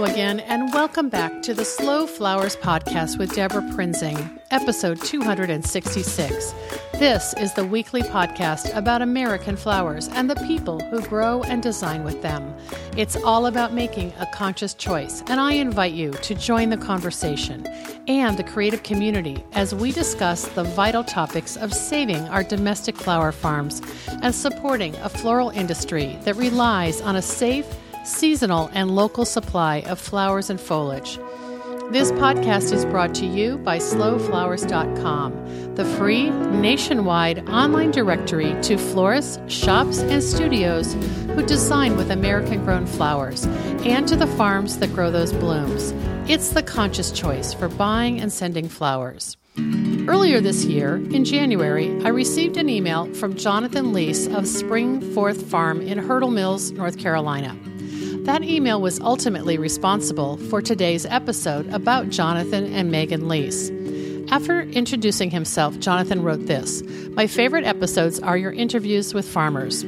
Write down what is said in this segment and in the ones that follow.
Hello again, and welcome back to the Slow Flowers Podcast with Deborah Prinzing, episode 266. This is the weekly podcast about American flowers and the people who grow and design with them. It's all about making a conscious choice, and I invite you to join the conversation and the creative community as we discuss the vital topics of saving our domestic flower farms and supporting a floral industry that relies on a safe, seasonal, and local supply of flowers and foliage. This podcast is brought to you by slowflowers.com, the free nationwide online directory to florists, shops, and studios who design with American-grown flowers, and to the farms that grow those blooms. It's the conscious choice for buying and sending flowers. Earlier this year, in January, I received an email from Jonathan Lease of Springforth Farm in Hurdle Mills, North Carolina. That email was ultimately responsible for today's episode about Jonathan and Megan Lease. After introducing himself, Jonathan wrote this: "My favorite episodes are your interviews with farmers.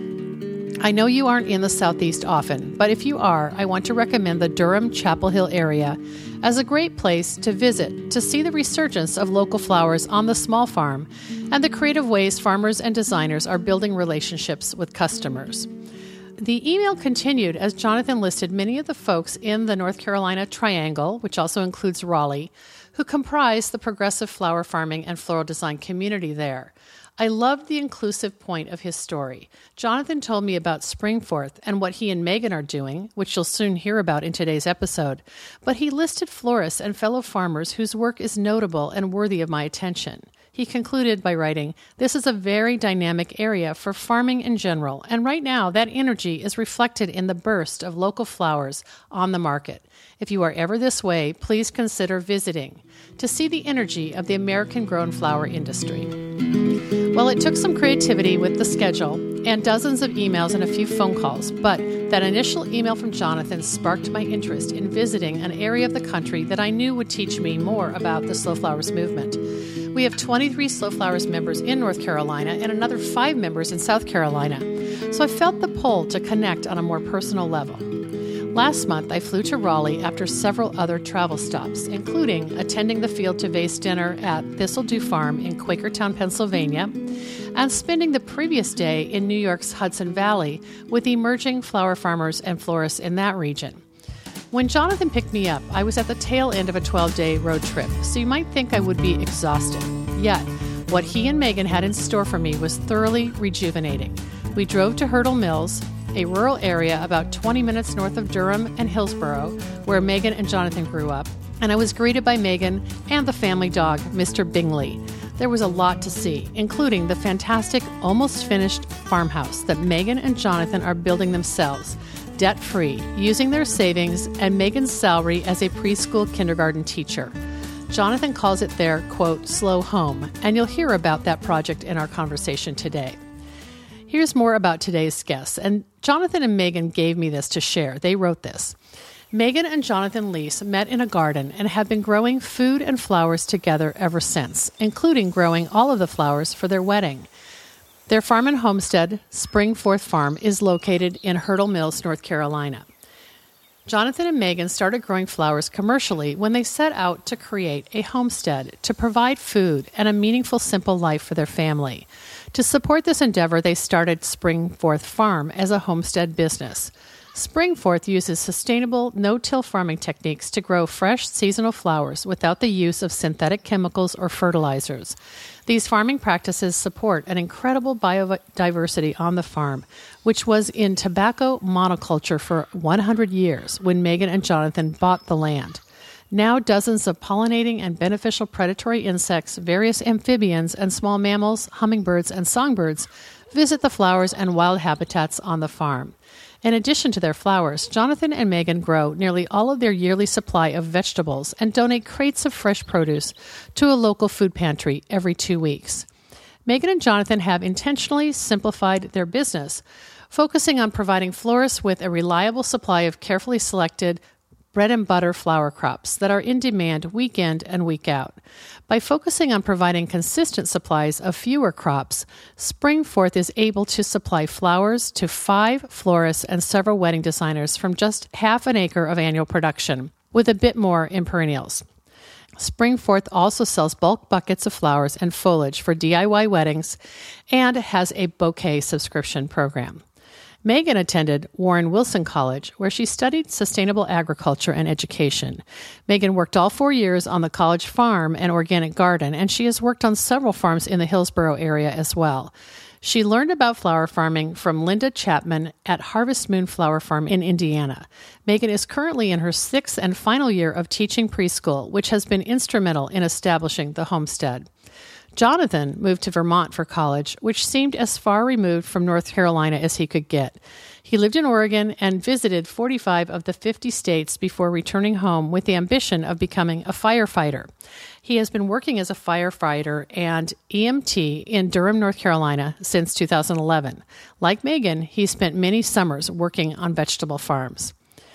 I know you aren't in the Southeast often, but if you are, I want to recommend the Durham-Chapel Hill area as a great place to visit to see the resurgence of local flowers on the small farm and the creative ways farmers and designers are building relationships with customers." The email continued as Jonathan listed many of the folks in the North Carolina Triangle, which also includes Raleigh, who comprise the progressive flower farming and floral design community there. I loved the inclusive point of his story. Jonathan told me about Springforth and what he and Megan are doing, which you'll soon hear about in today's episode, but he listed florists and fellow farmers whose work is notable and worthy of my attention. He concluded by writing, "This is a very dynamic area for farming in general, and right now that energy is reflected in the burst of local flowers on the market. If you are ever this way, please consider visiting to see the energy of the American-grown flower industry." Well, it took some creativity with the schedule and dozens of emails and a few phone calls, but that initial email from Jonathan sparked my interest in visiting an area of the country that I knew would teach me more about the Slow Flowers movement. We have 23 Slow Flowers members in North Carolina and another 5 members in South Carolina, so I felt the pull to connect on a more personal level. Last month, I flew to Raleigh after several other travel stops, including attending the Field to Vase dinner at Thistledew Farm in Quakertown, Pennsylvania, and spending the previous day in New York's Hudson Valley with emerging flower farmers and florists in that region. When Jonathan picked me up, I was at the tail end of a 12-day road trip, so you might think I would be exhausted. Yet, what he and Megan had in store for me was thoroughly rejuvenating. We drove to Hurdle Mills, a rural area about 20 minutes north of Durham and Hillsborough, where Megan and Jonathan grew up, and I was greeted by Megan and the family dog, Mr. Bingley. There was a lot to see, including the fantastic, almost finished farmhouse that Megan and Jonathan are building themselves, debt-free, using their savings and Megan's salary as a preschool kindergarten teacher. Jonathan calls it their, quote, slow home, and you'll hear about that project in our conversation today. Here's more about today's guests, and Jonathan and Megan gave me this to share. They wrote this: "Megan and Jonathan Lease met in a garden and have been growing food and flowers together ever since, including growing all of the flowers for their wedding. Their farm and homestead, Springforth Farm, is located in Hurdle Mills, North Carolina. Jonathan and Megan started growing flowers commercially when they set out to create a homestead to provide food and a meaningful, simple life for their family. To support this endeavor, they started Springforth Farm as a homestead business. Springforth uses sustainable, no-till farming techniques to grow fresh, seasonal flowers without the use of synthetic chemicals or fertilizers. These farming practices support an incredible biodiversity on the farm, which was in tobacco monoculture for 100 years when Megan and Jonathan bought the land. Now dozens of pollinating and beneficial predatory insects, various amphibians and small mammals, hummingbirds and songbirds visit the flowers and wild habitats on the farm. In addition to their flowers, Jonathan and Megan grow nearly all of their yearly supply of vegetables and donate crates of fresh produce to a local food pantry every 2 weeks. Megan and Jonathan have intentionally simplified their business, focusing on providing florists with a reliable supply of carefully selected bread and butter flower crops that are in demand week in and week out. By focusing on providing consistent supplies of fewer crops, Springforth is able to supply flowers to 5 florists and several wedding designers from just half an acre of annual production, with a bit more in perennials. Springforth also sells bulk buckets of flowers and foliage for DIY weddings and has a bouquet subscription program. Megan attended Warren Wilson College, where she studied sustainable agriculture and education. Megan worked all 4 years on the college farm and organic garden, and she has worked on several farms in the Hillsborough area as well. She learned about flower farming from Linda Chapman at Harvest Moon Flower Farm in Indiana. Megan is currently in her 6th and final year of teaching preschool, which has been instrumental in establishing the homestead. Jonathan moved to Vermont for college, which seemed as far removed from North Carolina as he could get. He lived in Oregon and visited 45 of the 50 states before returning home with the ambition of becoming a firefighter. He has been working as a firefighter and EMT in Durham, North Carolina since 2011. Like Megan, he spent many summers working on vegetable farms.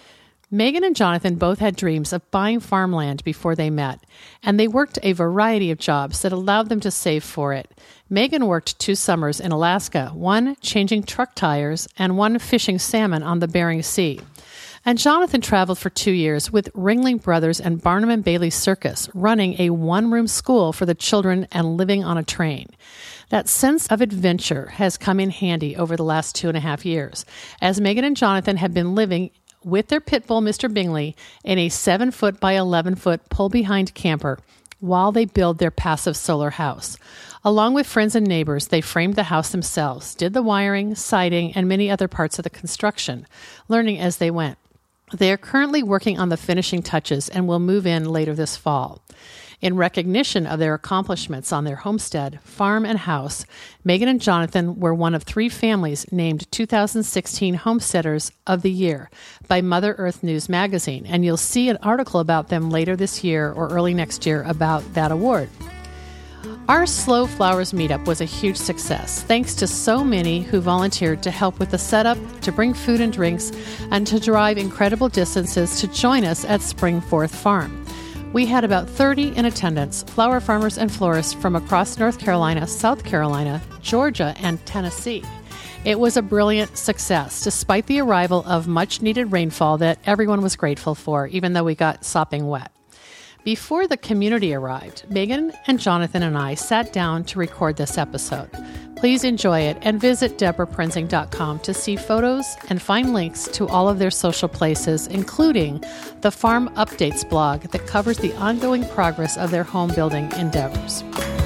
Megan and Jonathan both had dreams of buying farmland before they met, and they worked a variety of jobs that allowed them to save for it. Megan worked 2 summers in Alaska, one changing truck tires and one fishing salmon on the Bering Sea. And Jonathan traveled for 2 years with Ringling Brothers and Barnum and Bailey Circus, running a one-room school for the children and living on a train. That sense of adventure has come in handy over the last 2.5 years, as Megan and Jonathan have been living with their pit bull, Mr. Bingley, in a 7-foot by 11-foot pull-behind camper while they build their passive solar house. Along with friends and neighbors, they framed the house themselves, did the wiring, siding, and many other parts of the construction, learning as they went. They are currently working on the finishing touches and will move in later this fall. In recognition of their accomplishments on their homestead, farm, and house, Megan and Jonathan were one of 3 families named 2016 Homesteaders of the Year by Mother Earth News magazine, and you'll see an article about them later this year or early next year about that award. Our Slow Flowers meetup was a huge success, thanks to so many who volunteered to help with the setup, to bring food and drinks, and to drive incredible distances to join us at Springforth Farm. We had about 30 in attendance, flower farmers and florists from across North Carolina, South Carolina, Georgia, and Tennessee. It was a brilliant success, despite the arrival of much-needed rainfall that everyone was grateful for, even though we got sopping wet. Before the community arrived, Megan and Jonathan and I sat down to record this episode. Please enjoy it and visit DeborahPrinzing.com to see photos and find links to all of their social places, including the Farm Updates blog that covers the ongoing progress of their home building endeavors.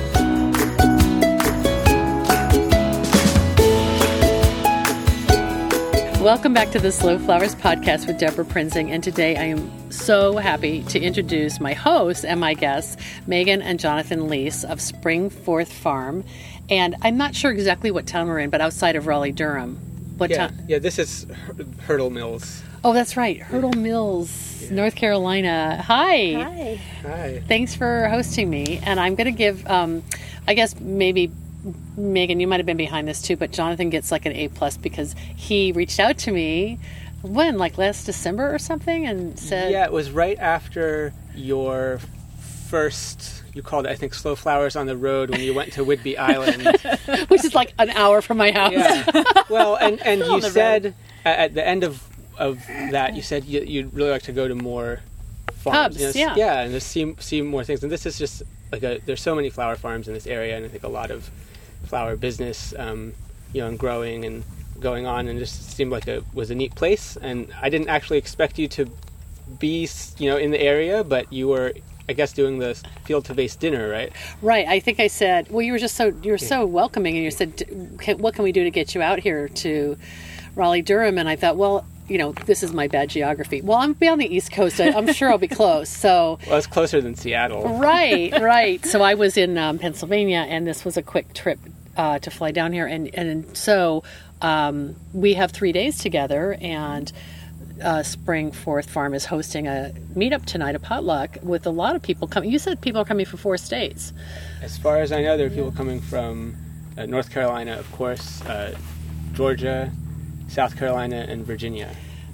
Welcome back to the Slow Flowers podcast with Deborah Prinzing, and today I am so happy to introduce my hosts and my guests, Megan and Jonathan Lease of Springforth Farm. And I'm not sure exactly what town we're in, but outside of Raleigh-Durham. What town? Yeah, this is Hurdle Mills. Oh, that's right. Hurdle Mills, North Carolina. Hi. Hi. Thanks for hosting me. And I'm going to give, I guess maybe Megan, you might have been behind this too, but Jonathan gets like an A+ because he reached out to me when, like last December or something, and said... Yeah, it was right after your first, you called it, I think, Slow Flowers on the Road when you went to Whidbey Island. Which is like an hour from my house. Yeah. Well, and you said, at the end of that, you said you'd really like to go to more farms. Hubs, you know, yeah, and just see more things. And this is just like there's so many flower farms in this area, and I think a lot of flower business, and growing and going on, and just seemed like it was a neat place. And I didn't actually expect you to be, in the area, but you were, I guess, doing the field to base dinner, right? Right. I think I said, well, you were so welcoming, and you said, what can we do to get you out here to Raleigh-Durham? And I thought, well, this is my bad geography. Well, I'm be on the East Coast. I'm sure I'll be close. So, well, it's closer than Seattle. Right. So I was in Pennsylvania, and this was a quick trip to fly down here. And so we have 3 days together, and Springforth Farm is hosting a meetup tonight, a potluck, with a lot of people coming. You said people are coming from 4 states. As far as I know, there are people coming from North Carolina, of course, Georgia, South Carolina, and Virginia.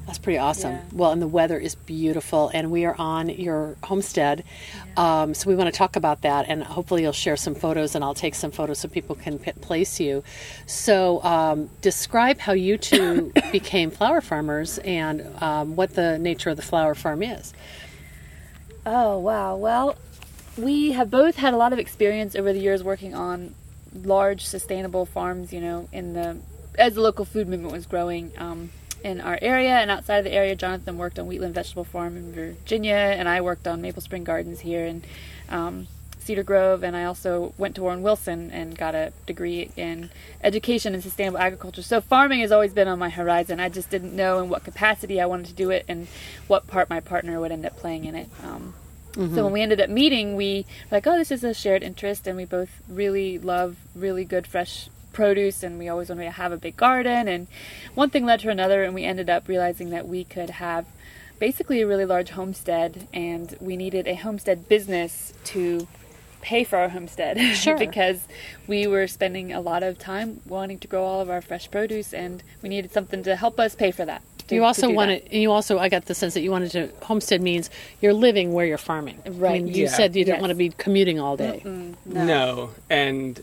That's pretty awesome. Yeah. Well, and the weather is beautiful, and we are on your homestead. So we want to talk about that, and hopefully you'll share some photos, and I'll take some photos so people can place you. So describe how you two became flower farmers and what the nature of the flower farm is. Oh, wow. Well, we have both had a lot of experience over the years working on large sustainable farms, as the local food movement was growing in our area and outside of the area. Jonathan worked on Wheatland Vegetable Farm in Virginia, and I worked on Maple Spring Gardens here in Cedar Grove, and I also went to Warren Wilson and got a degree in education and sustainable agriculture. So farming has always been on my horizon. I just didn't know in what capacity I wanted to do it and what part my partner would end up playing in it. So when we ended up meeting, we were like, oh, this is a shared interest, and we both really love really good fresh produce, and we always wanted to have a big garden, and one thing led to another, and we ended up realizing that we could have basically a really large homestead, and we needed a homestead business to pay for our homestead. Sure. Because we were spending a lot of time wanting to grow all of our fresh produce, and we needed something to help us pay for that. You also wanted, and you also, I got the sense that you wanted to, homestead means you're living where you're farming. Right. I mean, you said you didn't want to be commuting all day. No. And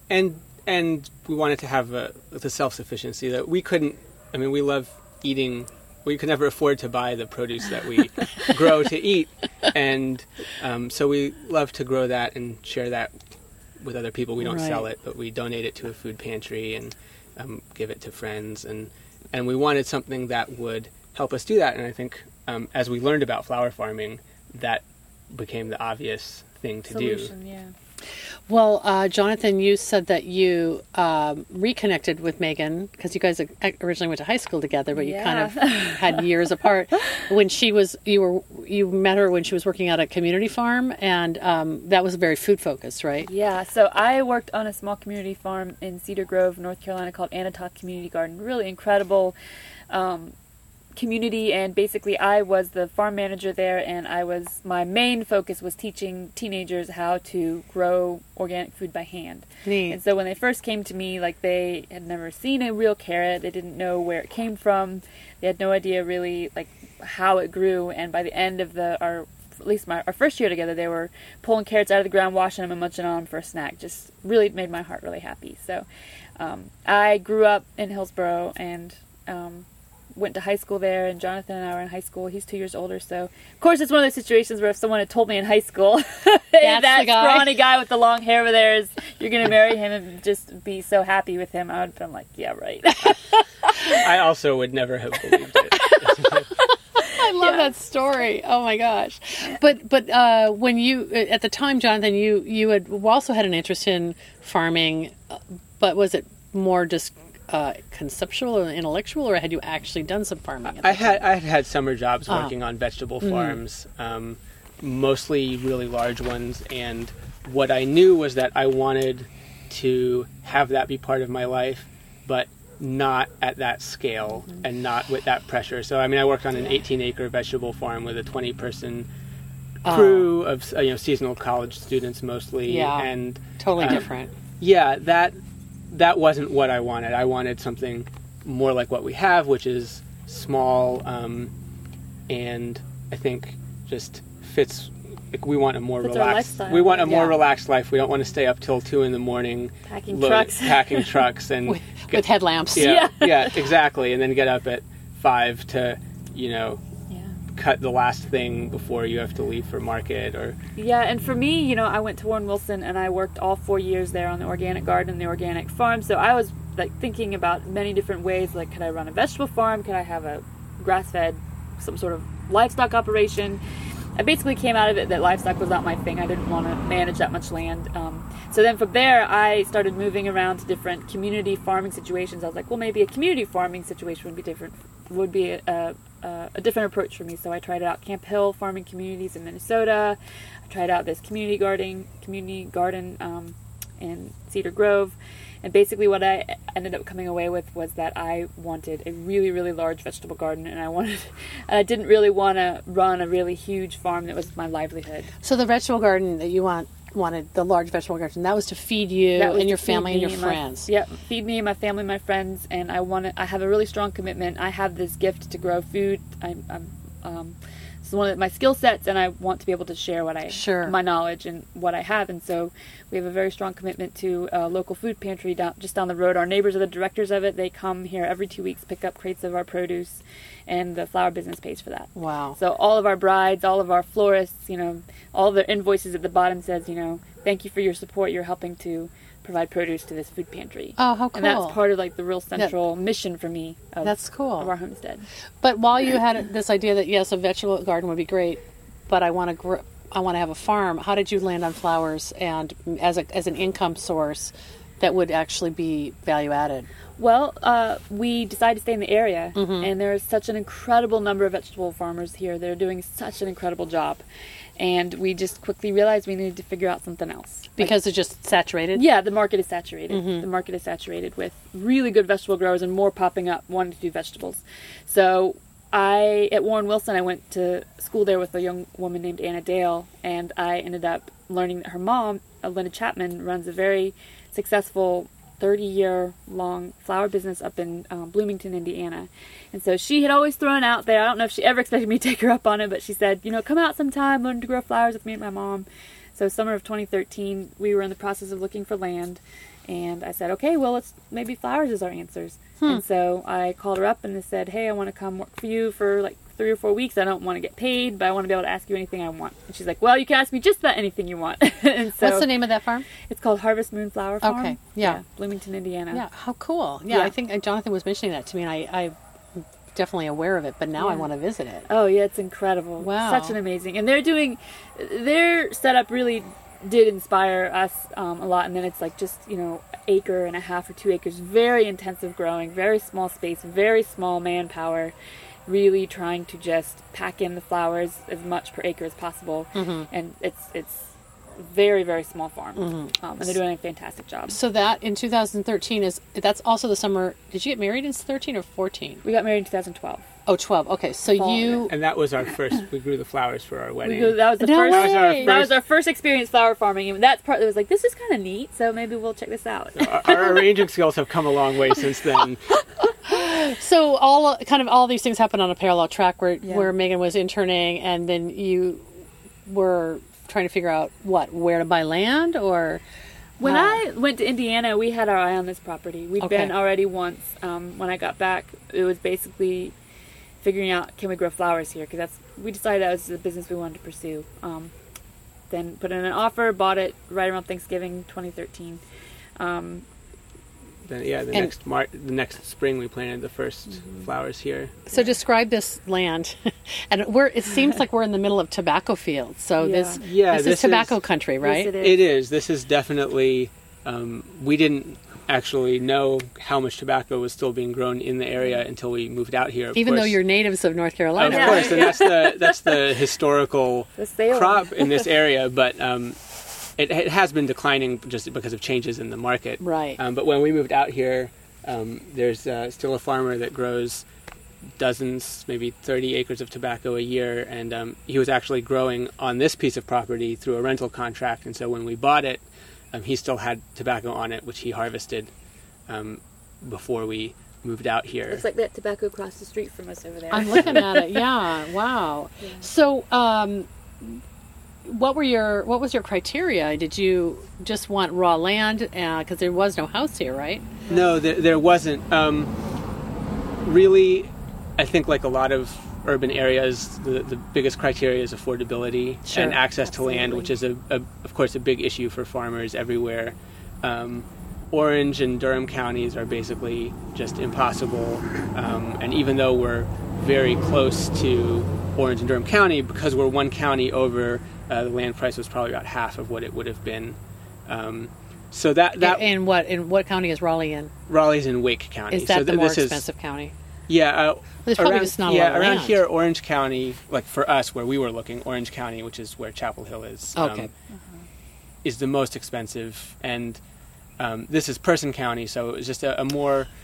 we wanted to have the self-sufficiency that we couldn't, we love eating. We could never afford to buy the produce that we grow to eat. And so we love to grow that and share that with other people. We don't sell it, but we donate it to a food pantry and give it to friends. And we wanted something that would help us do that. And I think as we learned about flower farming, that became the obvious thing to do. Yeah. Well, Jonathan, you said that you reconnected with Megan because you guys originally went to high school together, but you kind of had years apart. When you met her when she was working at a community farm, and that was very food focused, right? Yeah. So I worked on a small community farm in Cedar Grove, North Carolina, called Anatoch Community Garden. Really incredible community, and basically I was the farm manager there, and my main focus was teaching teenagers how to grow organic food by hand. Neat. And so when they first came to me, they had never seen a real carrot, they didn't know where it came from, they had no idea really how it grew, and by the end of our first year together, they were pulling carrots out of the ground, washing them and munching on them for a snack. Just really made my heart really happy. So I grew up in Hillsboro and went to high school there, and Jonathan and I were in high school. He's 2 years older, so of course it's one of those situations where if someone had told me in high school, hey, that scrawny guy with the long hair over there you're going to marry him and just be so happy with him, I would have been like, yeah, right. I also would never have believed it. I love that story. Oh my gosh! But when you at the time, Jonathan, you had also had an interest in farming, but was it more just conceptual or intellectual, or had you actually done some farming? I had summer jobs working on vegetable farms, mostly really large ones, and what I knew was that I wanted to have that be part of my life, but not at that scale and not with that pressure. So I worked on an 18-acre vegetable farm with a 20-person crew of seasonal college students mostly, and totally different. Yeah, that wasn't what I wanted. I wanted something more like what we have, which is small, and I think just fits. We want a more relaxed. We want a more relaxed life. We don't want to stay up till 2 a.m. packing trucks, and with headlamps. Yeah, exactly. And then get up at 5 to, cut the last thing before you have to leave for market. And for me, I went to Warren Wilson and I worked all 4 years there on the organic garden and the organic farm. So I was thinking about many different ways, could I run a vegetable farm? Could I have a grass-fed, some sort of livestock operation? I basically came out of it that livestock was not my thing. I didn't want to manage that much land. So then from there, I started moving around to different community farming situations. I was like, well, maybe a community farming situation would be different. Would be a different approach for me. So I tried out Camp Hill farming communities in Minnesota. I tried out this community garden in Cedar Grove. And basically what I ended up coming away with was that I wanted a really, really large vegetable garden, and I didn't really want to run a really huge farm that was my livelihood. So the vegetable garden that you want wanted the large vegetable garden. That was to feed you That was and your to family feed and me your and friends. Yep, feed me and my family, my friends, and I have a really strong commitment. I have this gift to grow food. It's one of my skill sets, and I want to be able to share my knowledge and what I have. And so we have a very strong commitment to a local food pantry just down the road. Our neighbors are the directors of it. They come here every 2 weeks, pick up crates of our produce, and the flower business pays for that. Wow. So all of our brides, all of our florists, all their invoices at the bottom says, thank you for your support. You're helping to provide produce to this food pantry. Oh, how cool. And that's part of the real central mission for me that's cool. of our homestead. But while you had this idea that, yes, a vegetable garden would be great, but I want to have a farm, how did you land on flowers and as an income source that would actually be value added? Well, we decided to stay in the area, Mm-hmm. and there's such an incredible number of vegetable farmers here. They're doing such an incredible job. And we just quickly realized we needed to figure out something else. Because it's just saturated? Yeah, the market is saturated. Mm-hmm. The market is saturated with really good vegetable growers and more popping up wanting to do vegetables. So at Warren Wilson, I went to school there with a young woman named Anna Dale, and I ended up learning that her mom, Linda Chapman, runs a very successful 30-year-long flower business up in Bloomington, Indiana. And so she had always thrown out there, I don't know if she ever expected me to take her up on it, but she said, come out sometime, learn to grow flowers with me and my mom. So summer of 2013, we were in the process of looking for land, and I said, okay, well, maybe flowers is our answers. And so I called her up and I said, hey, I want to come work for you for 3 or 4 weeks. I don't want to get paid, but I want to be able to ask you anything I want. And she's like, well, you can ask me just about anything you want. And so what's the name of that farm? It's called Harvest Moon Flower Farm. Okay, yeah. Bloomington, Indiana. Yeah, how cool. Yeah, I think Jonathan was mentioning that to me, and I'm definitely aware of it, but now I want to visit it. Oh, yeah, it's incredible. Wow. Such an amazing. And their setup really did inspire us a lot. And then it's just, acre and a half or 2 acres, very intensive growing, very small space, very small manpower, really trying to just pack in the flowers as much per acre as possible. Mm-hmm. And it's very, very small farm. Mm-hmm. And they're doing a fantastic job. So that in 2013 that's also the summer. Did you get married in 13 or 14? We got married in 2012. Oh, 12. Okay, so you... And that was our first... We grew the flowers for our wedding. That was our first experience flower farming. And that's part that was this is kind of neat, so maybe we'll check this out. Our arranging skills have come a long way since then. So all these things happened on a parallel track where Megan was interning, and then you were trying to figure out where to buy land, or... When I went to Indiana, we had our eye on this property. We'd been already once. When I got back, it was basically figuring out, can we grow flowers here? Because we decided that was the business we wanted to pursue. Then put in an offer, bought it right around Thanksgiving 2013. The next spring we planted the first flowers here. So describe this land, and it seems like we're in the middle of tobacco fields. So this is tobacco country, right? Yes, it is. This is definitely. We didn't actually know how much tobacco was still being grown in the area until we moved out here. Even though you're natives of North Carolina, of course, and that's the historical crop in this area, but. It has been declining just because of changes in the market. Right. But when we moved out here, there's still a farmer that grows dozens, maybe 30 acres of tobacco a year, and he was actually growing on this piece of property through a rental contract. And so when we bought it, he still had tobacco on it, which he harvested before we moved out here. Looks like that tobacco across the street from us over there. I'm looking at it. Yeah. Wow. Yeah. So. What was your criteria? Did you just want raw land? Because there was no house here, right? No, there wasn't. Really, I think like a lot of urban areas, the biggest criteria is affordability and access to land, which is of course a big issue for farmers everywhere. Orange and Durham counties are basically just impossible, and even though we're very close to Orange and Durham County, because we're one county over. The land price was probably about half of what it would have been. So that in what county is Raleigh in? Raleigh's in Wake County. Is that the more expensive county? Yeah, there's probably just not a lot of around land. here, Orange County, like for us where we were looking, Orange County, which is where Chapel Hill is, is the most expensive, and this is Person County, so it was just a more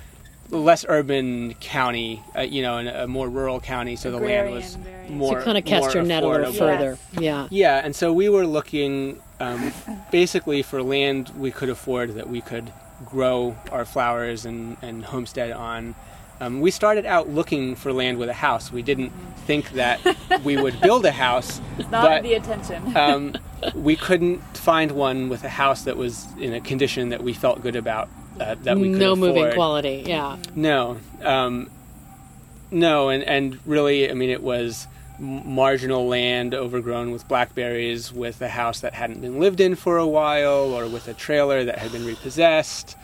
less urban county, and a more rural county, so the land was more. So kind of cast your net a little further. Yeah. Yeah, and so we were looking basically for land we could afford that we could grow our flowers and homestead on. We started out looking for land with a house. We didn't think that we would build a house. It's not the intention. We couldn't find one with a house that was in a condition that we felt good about, that we could afford. No moving quality, yeah. No. And really, I mean, it was marginal land overgrown with blackberries, with a house that hadn't been lived in for a while, or with a trailer that had been repossessed.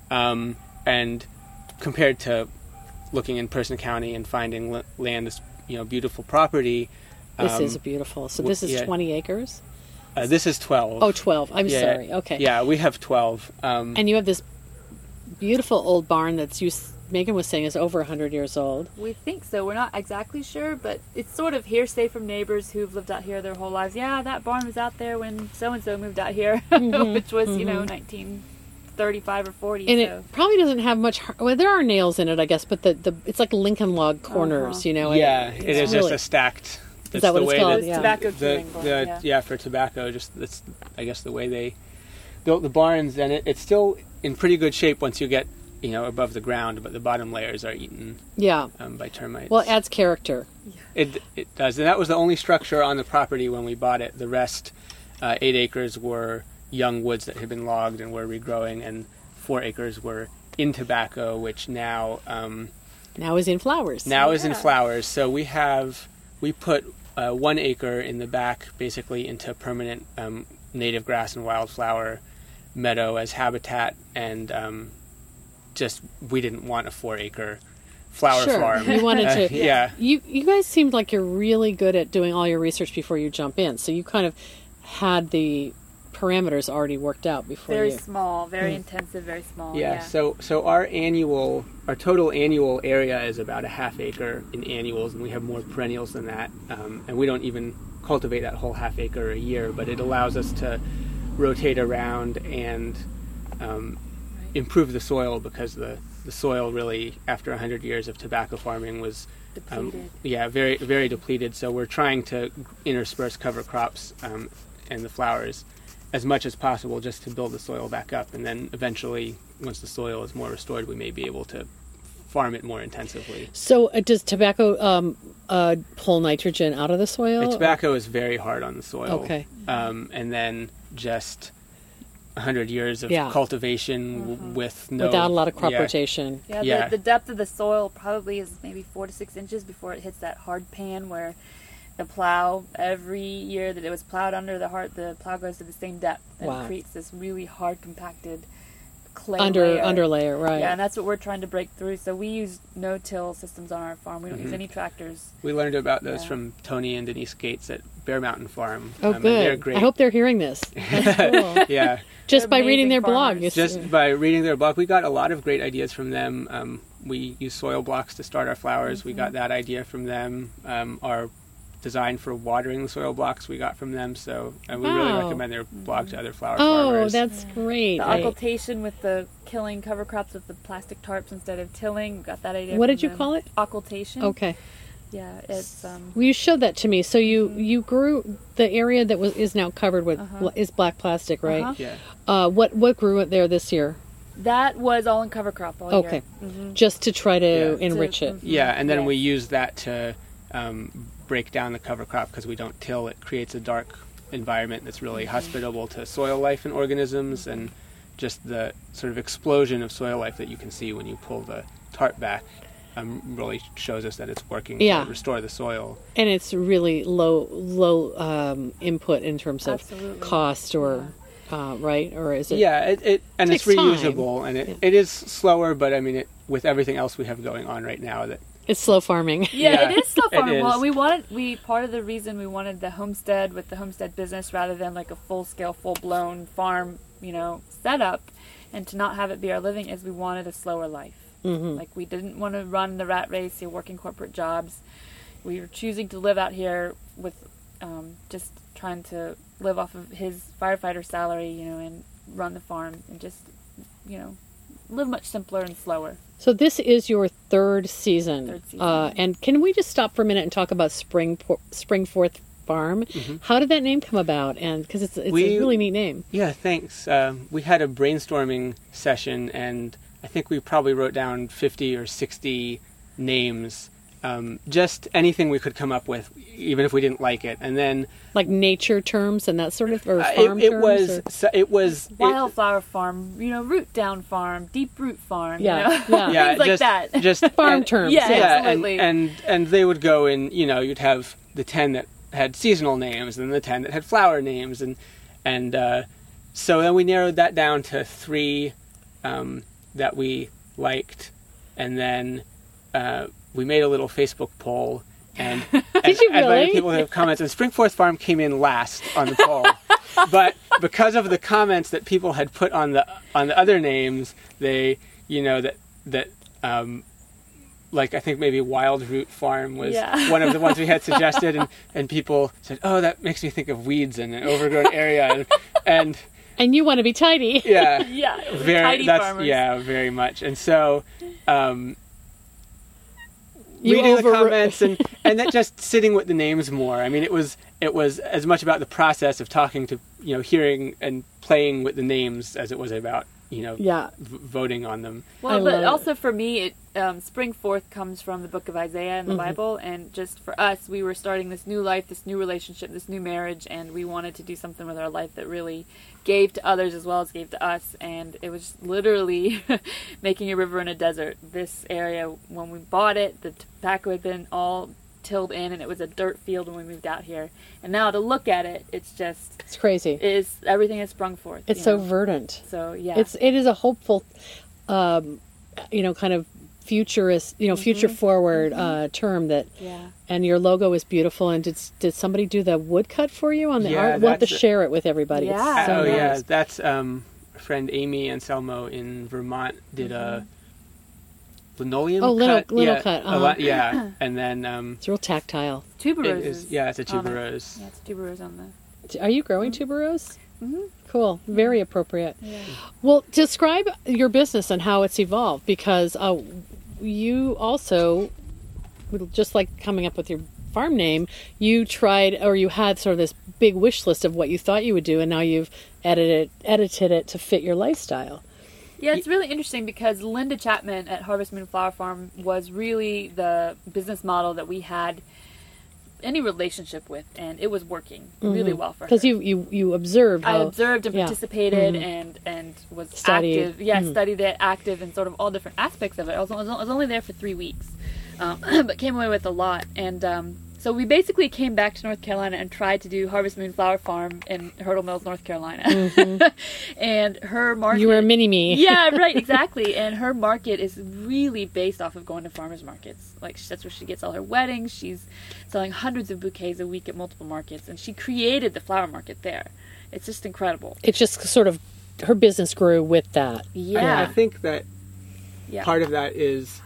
And compared to looking in Person County and finding land as beautiful property. This is beautiful. So this is 20 acres? This is 12. Oh, 12. I'm sorry. Okay. Yeah, we have 12. And you have this beautiful old barn that's Megan was saying is over 100 years old. We think so. We're not exactly sure, but it's sort of hearsay from neighbors who've lived out here their whole lives. Yeah, that barn was out there when so-and-so moved out here, which was, 1935 or 40. And it probably doesn't have much... Well, there are nails in it, I guess, but it's like Lincoln log corners, Yeah, it is really, just a stacked... Is that what it's called? Yeah. Tobacco curing barn, yeah, for tobacco. That's, I guess, the way they built the barns. And it's still in pretty good shape once you get, above the ground, but the bottom layers are eaten by termites. Well, it adds character. Yeah. It does. And that was the only structure on the property when we bought it. The rest, 8 acres, were young woods that had been logged and were regrowing, and 4 acres were in tobacco, which now is in flowers. Is in flowers. So we put 1 acre in the back, basically into permanent native grass and wildflower meadow as habitat, and we didn't want a 4-acre flower farm. You wanted to. Yeah. You guys seemed like you're really good at doing all your research before you jump in. So you kind of had the parameters already worked out before. Very small, very intensive, very small. Yeah. So our total annual area is about a half acre in annuals, and we have more perennials than that. And we don't even cultivate that whole half acre a year, but it allows us to rotate around and improve the soil, because the soil really, after 100 years of tobacco farming, was depleted. Very, very depleted. So we're trying to intersperse cover crops and the flowers as much as possible, just to build the soil back up, and then eventually, once the soil is more restored, we may be able to farm it more intensively. So does tobacco pull nitrogen out of the soil? Tobacco is very hard on the soil. Okay. And then just 100 years of cultivation without a lot of crop rotation. Yeah, the depth of the soil probably is maybe 4 to 6 inches before it hits that hard pan where the plow, every year that it was plowed under, the plow goes to the same depth and creates this really hard compacted clay underlayer, right? Yeah, and that's what we're trying to break through. So we use no-till systems on our farm. We don't use any tractors. We learned about those from Tony and Denise Gates at Bear Mountain Farm. Oh, good. They're great. I hope they're hearing this. That's cool. Yeah. Just by reading their blog. Just by reading their blog. We got a lot of great ideas from them. We use soil blocks to start our flowers. We got that idea from them. Our design for watering the soil blocks we got from them, so we really recommend their blog to other flower farmers. Oh, that's great. The occultation with the killing cover crops with the plastic tarps instead of tilling, got that idea. What did you call it? Occultation. Okay. Yeah, it's well, you showed that to me. So you grew the area that is now covered with is black plastic, right? Yeah. What grew it there this year? That was all in cover crop all year. Just to try to enrich it. Yeah, and then we use that to break down the cover crop, because we don't till. It creates a dark environment that's really hospitable to soil life and organisms, and just the sort of explosion of soil life that you can see when you pull the tarp back really shows us that it's working to restore the soil. And it's really low input in terms of cost or right? Or is it? Yeah, it's reusable time. And it is slower, but I mean, with everything else we have going on right now, that it's slow farming. Yeah, it is slow farming. Well, part of the reason we wanted the homestead with the homestead business rather than like a full-scale, full-blown farm, setup, and to not have it be our living, is we wanted a slower life. Like, we didn't want to run the rat race, working corporate jobs. We were choosing to live out here with just trying to live off of his firefighter salary, and run the farm and just, live much simpler and slower. So this is your third season. Third season. And can we just stop for a minute and talk about Springforth Farm? Mm-hmm. How did that name come about? And because it's a really neat name. Yeah, thanks. We had a brainstorming session, and I think we probably wrote down 50 or 60 names, just anything we could come up with, even if we didn't like it. And then, like nature terms and that sort of, or farm terms? It was Wildflower Farm, Root Down Farm, Deep Root Farm, Yeah. things like that. Just farm terms. Yeah, absolutely. And they would go in. You'd have the 10 that had seasonal names, and the 10 that had flower names, and so then we narrowed that down to 3 that we liked, and then we made a little Facebook poll, and Did you really? invited people to have comments, and Springforth Farm came in last on the poll. But because of the comments that people had put on the other names, they like I think maybe Wild Root Farm was one of the ones we had suggested, and people said, "Oh, that makes me think of weeds in an overgrown area," and you want to be tidy. yeah, tidy farmers. Yeah, very much. And so You reading the comments and then just sitting with the names more. I mean, it was as much about the process of talking to hearing and playing with the names as it was about voting on them. Well, but also for me, Springforth comes from the book of Isaiah in the Bible, and just for us, we were starting this new life, this new relationship, this new marriage, and we wanted to do something with our life that really gave to others as well as gave to us, and it was literally making a river in a desert. This area, when we bought it, the tobacco had been all tilled in, and it was a dirt field when we moved out here. And now to look at it, it's crazy. Everything has sprung forth. It's so verdant. So yeah, it is a hopeful, kind of futurist, future forward term that. Yeah. And your logo is beautiful. And did somebody do the woodcut for you on the art? We'll have to share it with everybody. Yeah. It's so nice. Yeah, that's friend Amy Anselmo in Vermont did a linoleum cut. Cut. A lot, yeah. And then it's real tactile. Tuberoses. It's a tuberose. Yeah, it's tuberose on the. Are you growing tuberose? Mm-hmm. Cool. Very appropriate. Yeah. Well, describe your business and how it's evolved, because you also, just like coming up with your farm name, you had sort of this big wish list of what you thought you would do, and now you've edited it to fit your lifestyle. Yeah, it's really interesting because Linda Chapman at Harvest Moon Flower Farm was really the business model that we had any relationship with, and it was working really well for her. Because you observed how... I observed and participated and was active. Yeah, studied it, active in sort of all different aspects of it. I was only there for 3 weeks, but came away with a lot. And so we basically came back to North Carolina and tried to do Harvest Moon Flower Farm in Hurdle Mills, North Carolina. And her market... You were a mini-me. Yeah, right, exactly. And her market is really based off of going to farmers markets. Like, that's where she gets all her weddings. She's selling hundreds of bouquets a week at multiple markets. And she created the flower market there. It's just incredible. It's just sort of... Her business grew with that. Yeah. I think that part of that is,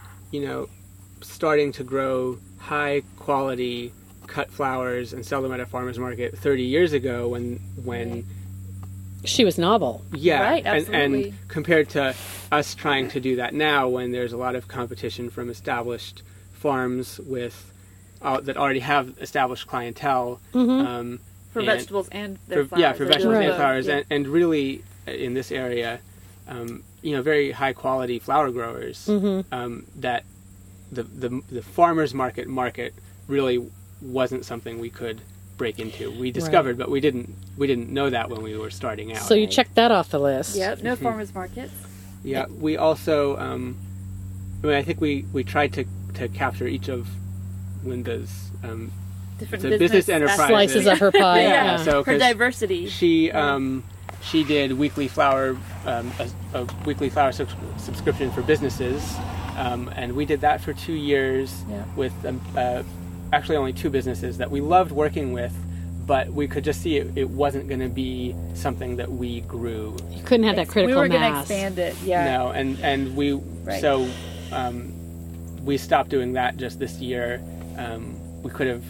starting to grow high quality cut flowers and sell them at a farmer's market 30 years ago when she was novel. Yeah, right, absolutely. And compared to us trying to do that now, when there's a lot of competition from established farms with that already have established clientele for vegetables and their flowers. Yeah, for vegetables and flowers, and really in this area, very high quality flower growers that. The farmers market really wasn't something we could break into. We discovered, but we didn't know that when we were starting out. So you checked that off the list. Yep, no farmers markets. Yeah, we also, I think we tried to capture each of Linda's different business enterprises. Slices of her pie. Yeah. So for diversity. She did weekly flower a weekly flower subscription for businesses. And we did that for 2 years with actually only 2 businesses that we loved working with, but we could just see it wasn't going to be something that we grew. You couldn't have that critical mass. We were going to expand it, No, and we so we stopped doing that just this year. We could have,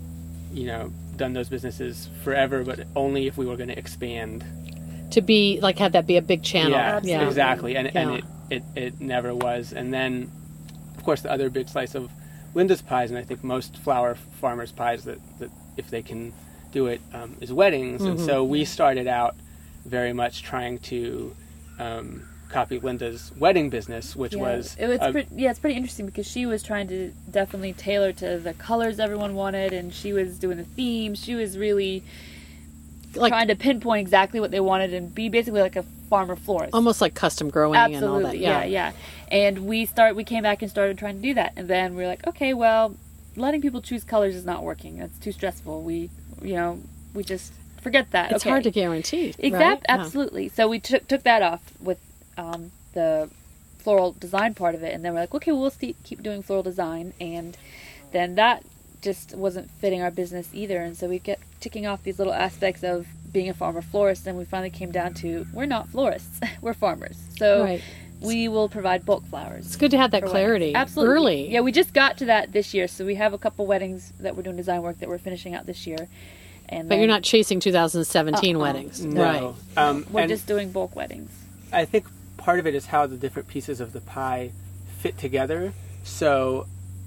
done those businesses forever, but only if we were going to expand. To be have that be a big channel. Yeah, exactly, and it never was. And then, of course, the other big slice of Linda's pies, and I think most flower farmers' pies that if they can do it, is weddings. And so we started out very much trying to copy Linda's wedding business, which was... it's pretty interesting because she was trying to definitely tailor to the colors everyone wanted, and she was doing the themes. She was really trying to pinpoint exactly what they wanted and be basically like a farmer florist. Almost like custom growing and all that. Yeah. And we came back and started trying to do that. And then we were like, okay, well, letting people choose colors is not working. That's too stressful. We just forget that. It's hard to guarantee. Exactly. Right? Absolutely. So we took that off with the floral design part of it, and then we're like, okay, we'll keep doing floral design, and then that just wasn't fitting our business either, and so we kept ticking off these little aspects of being a farmer florist, and we finally came down to we're not florists, we're farmers. So we will provide bulk flowers. It's good to have that clarity. Weddings. Absolutely. Early. Yeah, we just got to that this year, so we have a couple weddings that we're doing design work that we're finishing out this year. But you're not chasing 2017 weddings. No. Right. We're just doing bulk weddings. I think part of it is how the different pieces of the pie fit together. So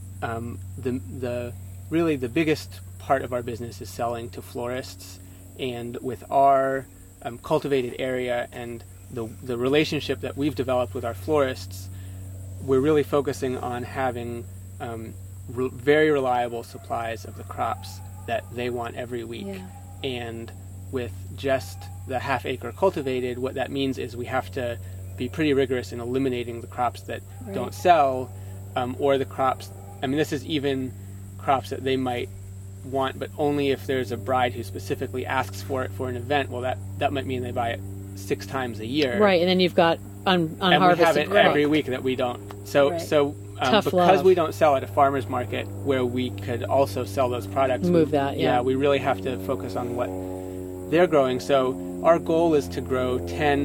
the really the biggest part of our business is selling to florists, and with our cultivated area and the relationship that we've developed with our florists, we're really focusing on having very reliable supplies of the crops that they want every week. Yeah. And with just the half-acre cultivated, what that means is we have to be pretty rigorous in eliminating the crops that don't sell, or the crops, I mean, this is even crops that they might want, but only if there's a bride who specifically asks for it for an event. Well, that might mean they buy it 6 times a year. Right, and then you've got unharvested and we have it every week that we don't. So because love. we don't sell at a farmer's market where we could also sell those products, we really have to focus on what they're growing. So our goal is to grow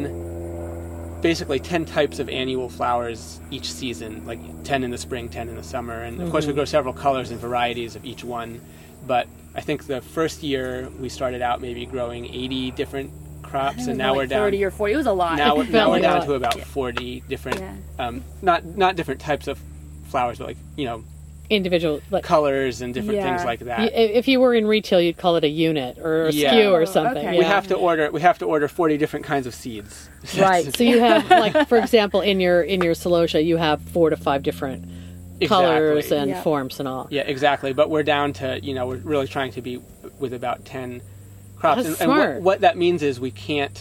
10 types of annual flowers each season, like 10 in the spring, 10 in the summer. And of course we grow several colors and varieties of each one. But I think the first year we started out maybe growing 80 different crops, and now we're down 30 or 40. It was a lot. Now we're down to about 40 different, not different types of flowers, but individual colors and different things like that. If you were in retail, you'd call it a unit or a SKU or something. Okay. We have to order 40 different kinds of seeds. Right. So you have, like, for example, in your celosia, you have 4 to 5 different colors and forms and all. Yeah, exactly. But we're down to, we're really trying to be with about 10 crops. That's smart. And what that means is we can't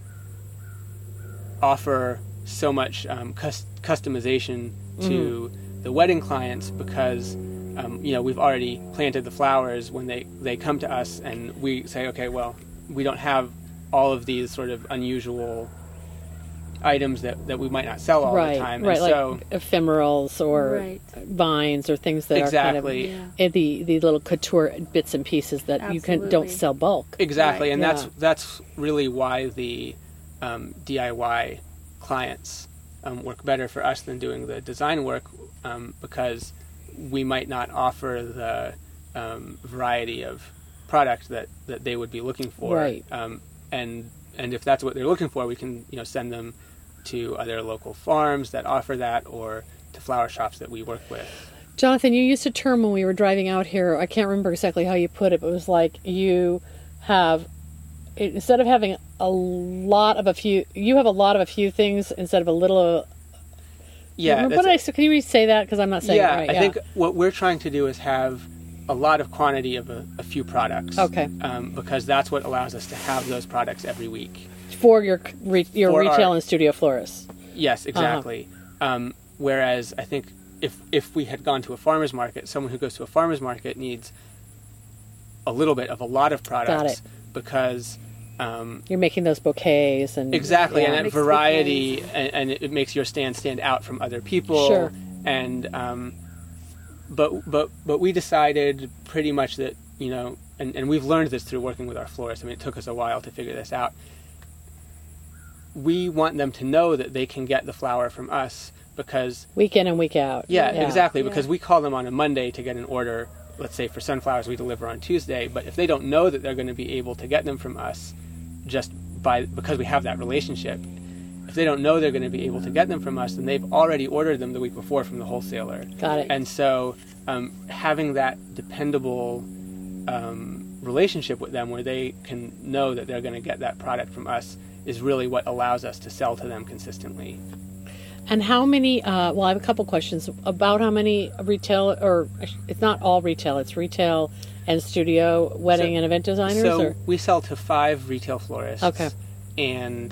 offer so much customization to the wedding clients because we've already planted the flowers when they come to us, and we say, okay, well, we don't have all of these sort of unusual items that we might not sell all the time. Right, and like so, ephemerals or vines or things that are kind of the little couture bits and pieces that don't sell bulk. Exactly, and that's really why the DIY clients work better for us than doing the design work, because we might not offer the variety of product that they would be looking for. Right. And if that's what they're looking for, we can send them to other local farms that offer that, or to flower shops that we work with. Jonathan, you used a term when we were driving out here. I can't remember exactly how you put it, but it was like you have, instead of having you have a lot of a few things instead of a little. Yeah. Can you say that? Because I'm not saying it right. I think what we're trying to do is have a lot of quantity of a few products. Okay. Because that's what allows us to have those products every week. For your retail and studio florists. Yes, exactly. Whereas I think if we had gone to a farmer's market, someone who goes to a farmer's market needs a little bit of a lot of products. Got it. Because you're making those bouquets and exactly, and that variety, and it makes your stand out from other people. Sure. And but we decided pretty much that and we've learned this through working with our florists. I mean, it took us a while to figure this out. We want them to know that they can get the flower from us because week in and week out. Yeah. Exactly. Because we call them on a Monday to get an order. Let's say for sunflowers we deliver on Tuesday, but if they don't know that they're going to be able to get them from us just because we have that relationship, if they don't know they're going to be able to get them from us, then they've already ordered them the week before from the wholesaler. Got it. And so having that dependable relationship with them where they can know that they're going to get that product from us is really what allows us to sell to them consistently. And how many, well, I have a couple questions about how many retail, or it's not all retail, it's retail and studio, wedding and event designers? So we sell to 5 retail florists. Okay. And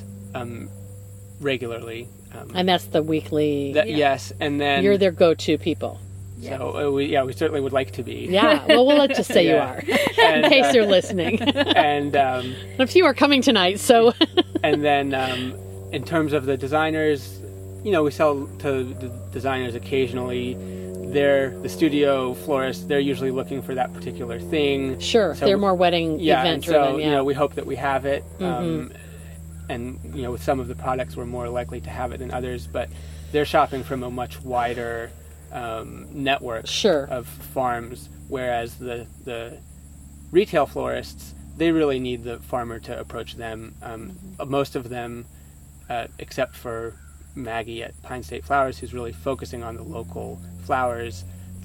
regularly. And that's the weekly... Yes, and then... You're their go-to people. So, we certainly would like to be. Yeah, well, we'll just say you are, and, in case they're listening. And a few are coming tonight, so... And then in terms of the designers, we sell to the designers occasionally. The studio florists, they're usually looking for that particular thing. Sure, so, they're more wedding event driven. So, we hope that we have it. And, with some of the products, we're more likely to have it than others, but they're shopping from a much wider network of farms, whereas the retail florists, they really need the farmer to approach them. Most of them, except for Maggie at Pine State Flowers, who's really focusing on the local flowers,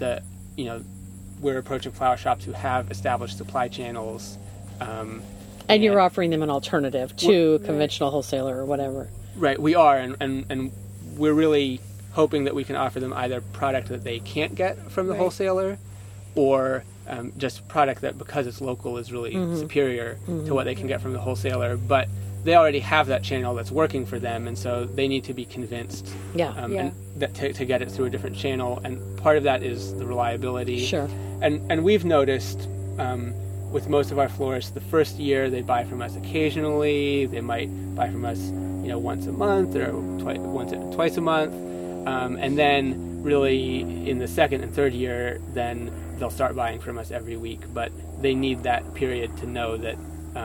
we're approaching flower shops who have established supply channels. And you're offering them an alternative to conventional wholesaler or whatever. Right, we are, and we're really hoping that we can offer them either product that they can't get from the wholesaler, or just product that, because it's local, is really superior to what they can get from the wholesaler. But they already have that channel that's working for them, and so they need to be convinced and that to get it through a different channel. And part of that is the reliability. Sure. And we've noticed with most of our florists, the first year they buy from us occasionally. They might buy from us, once a month or twice a month. And then really in the second and third year, then they'll start buying from us every week. But they need that period to know that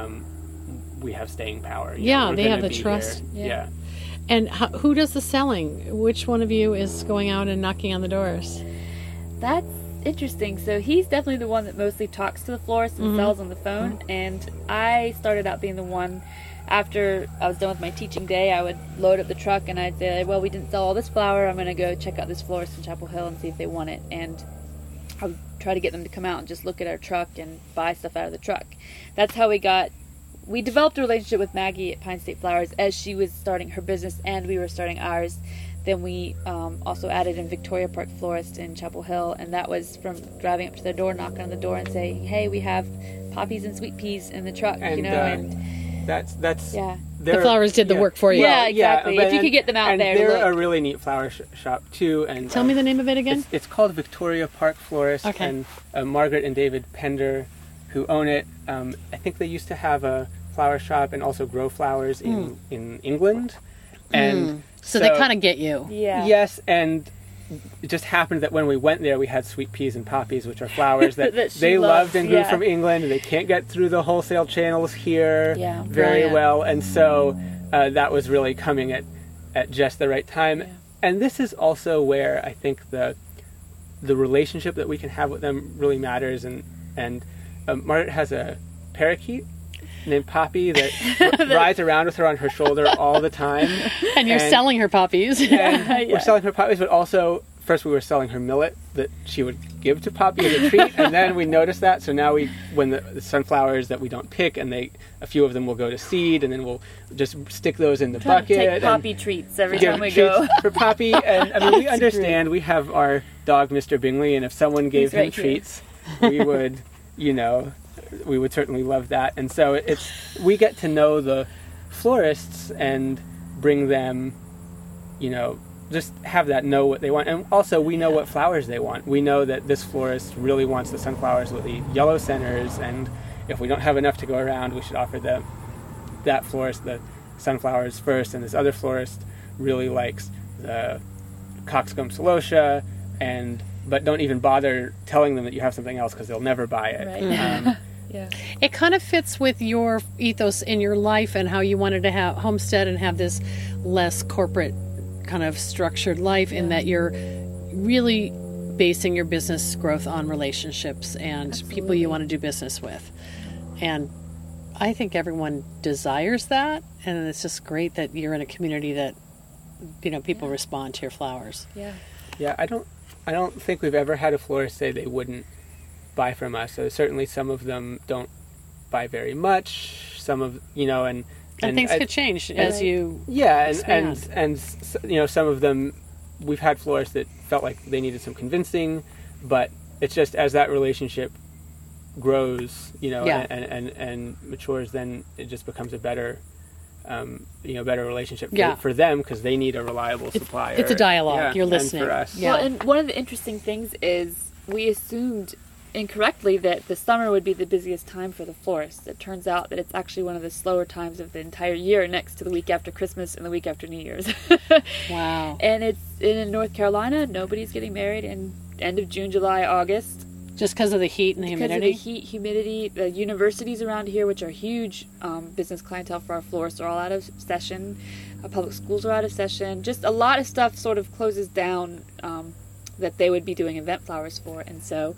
we have staying power. They have the trust. Yeah. And who does the selling? Which one of you is going out and knocking on the doors? That's interesting. So he's definitely the one that mostly talks to the florist and sells on the phone. And I started out being the one. After I was done with my teaching day, I would load up the truck and I'd say, well, we didn't sell all this flower. I'm going to go check out this florist in Chapel Hill and see if they want it. And I would try to get them to come out and just look at our truck and buy stuff out of the truck. That's how we developed a relationship with Maggie at Pine State Flowers as she was starting her business and we were starting ours. Then we also added in Victoria Park Florist in Chapel Hill, and that was from driving up to their door, knocking on the door and saying, hey, we have poppies and sweet peas in the truck, That's the flowers did the work for you. Yeah, exactly. If you could get them out there. They're a really neat flower shop too. And tell me the name of it again. It's called Victoria Park Florist, and Margaret and David Pender, who own it. I think they used to have a flower shop and also grow flowers in England, and so they kind of get you. Yeah. Yes, and it just happened that when we went there, we had sweet peas and poppies, which are flowers that they loved and grew from England, and they can't get through the wholesale channels here very well. And so that was really coming at just the right time. Yeah. And this is also where I think the relationship that we can have with them really matters. And Margaret has a parakeet named Poppy that rides around with her on her shoulder all the time. And you're selling her poppies. And we're selling her poppies, but also, first we were selling her millet that she would give to Poppy as a treat, and then we noticed that, so now when the sunflowers that we don't pick, and a few of them will go to seed, and then we'll just stick those in the bucket. Take Poppy treats every time we go. For Poppy, and I mean, we understand, great. We have our dog, Mr. Bingley, and if someone gave him treats, we would, we would certainly love that. And so we get to know the florists and bring them, just have that know what they want. And also we know what flowers they want. We know that this florist really wants the sunflowers with the yellow centers, and if we don't have enough to go around, we should offer that florist the sunflowers first, and this other florist really likes the cockscomb celosia, but don't even bother telling them that you have something else because they'll never buy it. Right. Yeah. It kind of fits with your ethos in your life and how you wanted to have homestead and have this less corporate kind of structured life, in that you're really basing your business growth on relationships and people you want to do business with. And I think everyone desires that, and it's just great that you're in a community that, people respond to your flowers. Yeah. Yeah, I don't think we've ever had a florist say they wouldn't buy from us. So certainly some of them don't buy very much. Some of and things could change as you expand. and some of them, we've had florists that felt like they needed some convincing, but it's just as that relationship grows, and matures, then it just becomes a better better relationship for them, because they need a reliable supplier. It's a dialogue. You're listening. And for us. Well, and one of the interesting things is we assumed incorrectly that the summer would be the busiest time for the florists. It turns out that it's actually one of the slower times of the entire year, next to the week after Christmas and the week after New Year's. Wow. And it's in North Carolina, nobody's getting married in end of June, July, August. Just because of the heat and the humidity? Because of the heat, humidity. The universities around here, which are huge business clientele for our florists, are all out of session. Public schools are out of session. Just a lot of stuff sort of closes down that they would be doing event flowers for. And so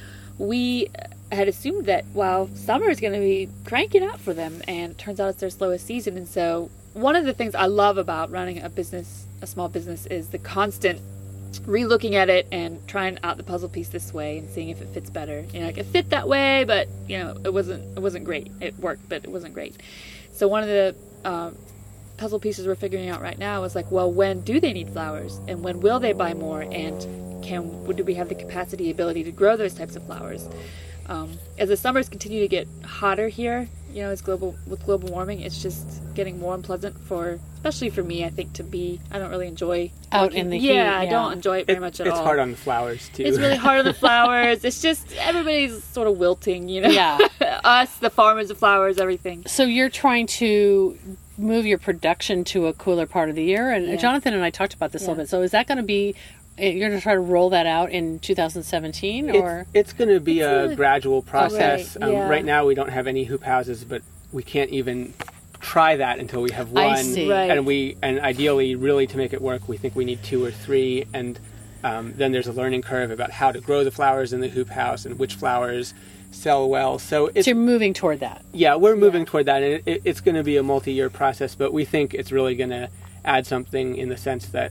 we had assumed that, summer is going to be cranking out for them, and it turns out it's their slowest season. And so one of the things I love about running a small business, is the constant re-looking at it and trying out the puzzle piece this way and seeing if it fits better. It fit that way, but it wasn't great. It worked, but it wasn't great. So one of the puzzle pieces we're figuring out right now is when do they need flowers, and when will they buy more, and do we have the ability to grow those types of flowers? As the summers continue to get hotter here, with global warming, it's just getting more unpleasant especially for me, I think, I don't really enjoy out in the heat. Yeah, I don't enjoy it very much at all. It's hard on the flowers, too. It's really hard on the flowers. It's just, everybody's sort of wilting, Yeah. Us, the farmers of flowers, everything. So you're trying to move your production to a cooler part of the year, and Jonathan and I talked about this a little bit. So is that going to be... You're going to try to roll that out in 2017, or it's going to be a gradual process. Right, right now, we don't have any hoop houses, but we can't even try that until we have one. I see. Right. And ideally, really, to make it work, we think we need 2 or 3. And then there's a learning curve about how to grow the flowers in the hoop house and which flowers sell well. So you're moving toward that. Yeah, we're moving toward that, and it's going to be a multi-year process. But we think it's really going to add something in the sense that.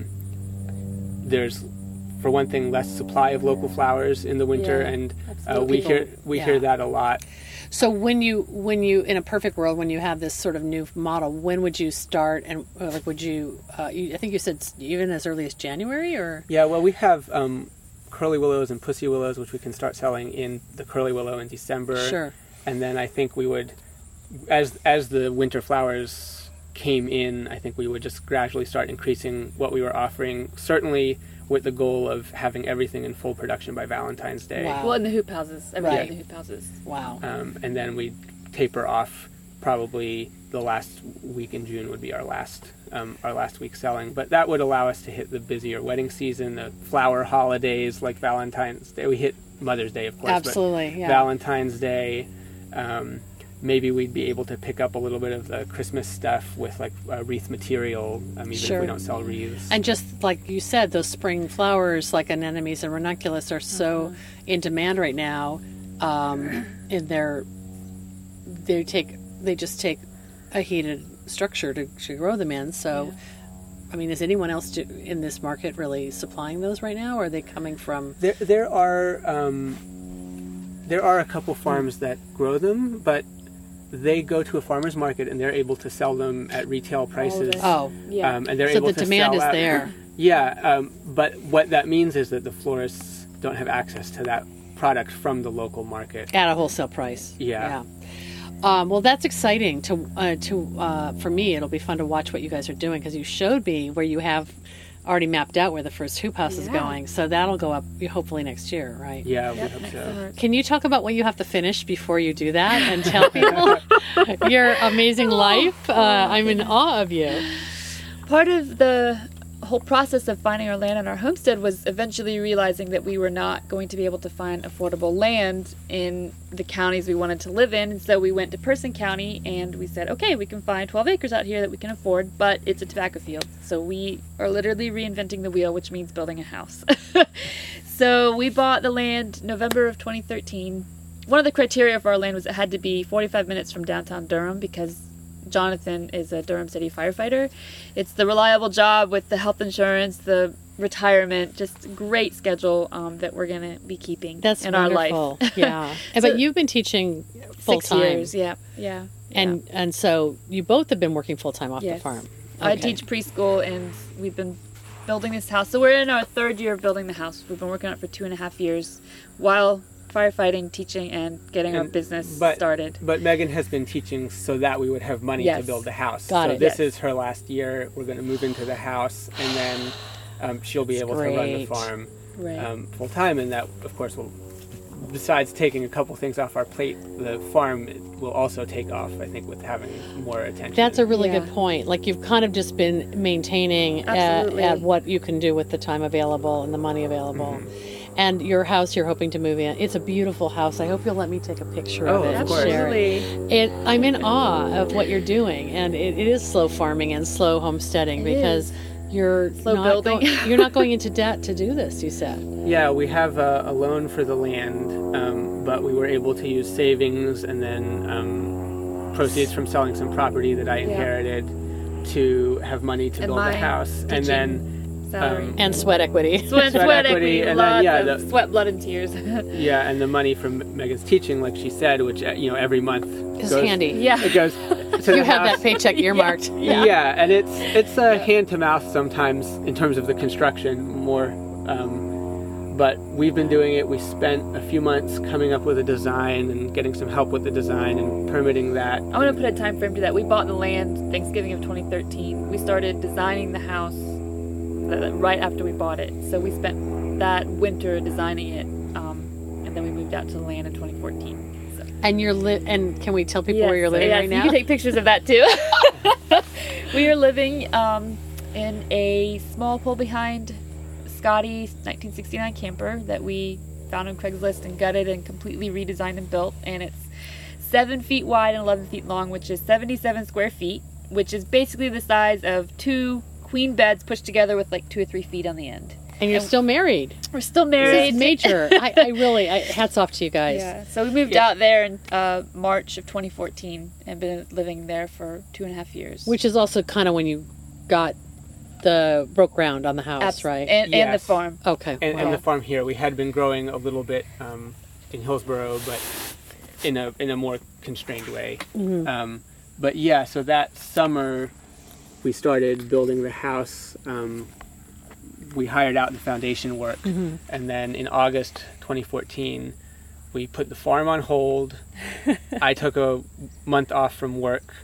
There's, for one thing, less supply of local flowers in the winter, and we hear that a lot. So when you in a perfect world, when you have this sort of new model, when would you start, and would you? I think you said even as early as January, or we have curly willows and pussy willows, which we can start selling in the curly willow in December. Sure. And then I think we would, as the winter flowers came in, I think we would just gradually start increasing what we were offering, certainly with the goal of having everything in full production by Valentine's Day. Wow. Well, in the hoop houses. Everything in the hoop houses. Wow. And then we'd taper off. Probably the last week in June would be our last week selling. But that would allow us to hit the busier wedding season, the flower holidays like Valentine's Day. We hit Mother's Day, of course. Absolutely, but Valentine's Day. Maybe we'd be able to pick up a little bit of the Christmas stuff with wreath material, even if we don't sell wreaths. And just like you said, those spring flowers like anemones and ranunculus are so in demand right now. And they just take a heated structure to grow them in. So, is anyone else in this market really supplying those right now, or are they coming from? There are a couple farms that grow them, but they go to a farmer's market and they're able to sell them at retail prices. And they're able to sell. So the demand is there. Yeah, but what that means is that the florists don't have access to that product from the local market at a wholesale price. Yeah. Well, that's exciting. For me, it'll be fun to watch what you guys are doing, because you showed me where you have already mapped out where the first hoop house is going. So that'll go up hopefully next year, right? Yeah, we hope so. Can you talk about what you have to finish before you do that and tell people your amazing life? I'm in awe of you. Part of the whole process of finding our land on our homestead was eventually realizing that we were not going to be able to find affordable land in the counties we wanted to live in. And so we went to Person County and we said, okay, we can find 12 acres out here that we can afford, but it's a tobacco field. So we are literally reinventing the wheel, which means building a house. So we bought the land November of 2013. one of the criteria for our land was it had to be 45 minutes from downtown Durham because Jonathan is a Durham City firefighter. It's the reliable job with the health insurance, the retirement, just great schedule that we're going to be keeping That's in wonderful. our life. Yeah. So, But you've been teaching full 6 time. years, yeah. And so you both have been working full time off the Yes. farm. I Okay. teach preschool, and we've been building this house. So we're in our 3rd year of building the house. We've been working on it for 2.5 years while firefighting, teaching, and getting our business started. But Megan has been teaching so that we would have money Yes. to build the house. Got so it. this Yes. is her last year. We're going to move into the house, and then she'll be able to run the great. farm Right. full time. And that, of course, will, besides taking a couple things off our plate, the farm will also take off, I think, with having more attention. That's a really Yeah. good point. Like you've kind of just been maintaining Absolutely. at what you can do with the time available and the money available. And your house you're hoping to move in. It's a beautiful house. I hope you'll let me take a picture of Oh, it of and course. share it. Absolutely. I'm in awe of what you're doing, and it is slow farming and slow homesteading It because is. you're Slow not building. you're not going into debt to do this. You said. Yeah, we have a loan for the land, but we were able to use savings and then proceeds from selling some property that I inherited to have money to And build the my house. And teaching then, Salary. And sweat equity. Sweat equity, and then, lots yeah, of the- sweat, blood, and tears. yeah, and the money from Megan's teaching, like she said, which, every month Is goes, handy. Yeah. It goes to You the have house. that paycheck earmarked. Yeah, and it's hand to mouth sometimes in terms of the construction more. But we've been doing it. We spent a few months coming up with a design and getting some help with the design and permitting that. I want to put a time frame to that. We bought the land Thanksgiving of 2013. We started designing the house right after we bought it. So we spent that winter designing it, and then we moved out to the land in 2014. So. And and can we tell people where you're living yes, right now? You can take pictures of that too. We are living in a small pull behind Scotty 1969 camper that we found on Craigslist and gutted and completely redesigned and built, and it's 7 feet wide and 11 feet long, which is 77 square feet, which is basically the size of 2 queen beds pushed together with like 2 or 3 feet on the end. And you're still married. We're still This married. is major. I really, hats off to you guys. Yeah, so we moved out there in March of 2014 and been living there for 2.5 years. Which is also kind of when you broke ground on the house, right? And the Yes. farm. Okay. And, wow. and the farm here, we had been growing a little bit in Hillsborough, but in a more constrained way. But yeah, so that summer we started building the house. We hired out the foundation work, and then in August 2014, we put the farm on hold. I took a month off from work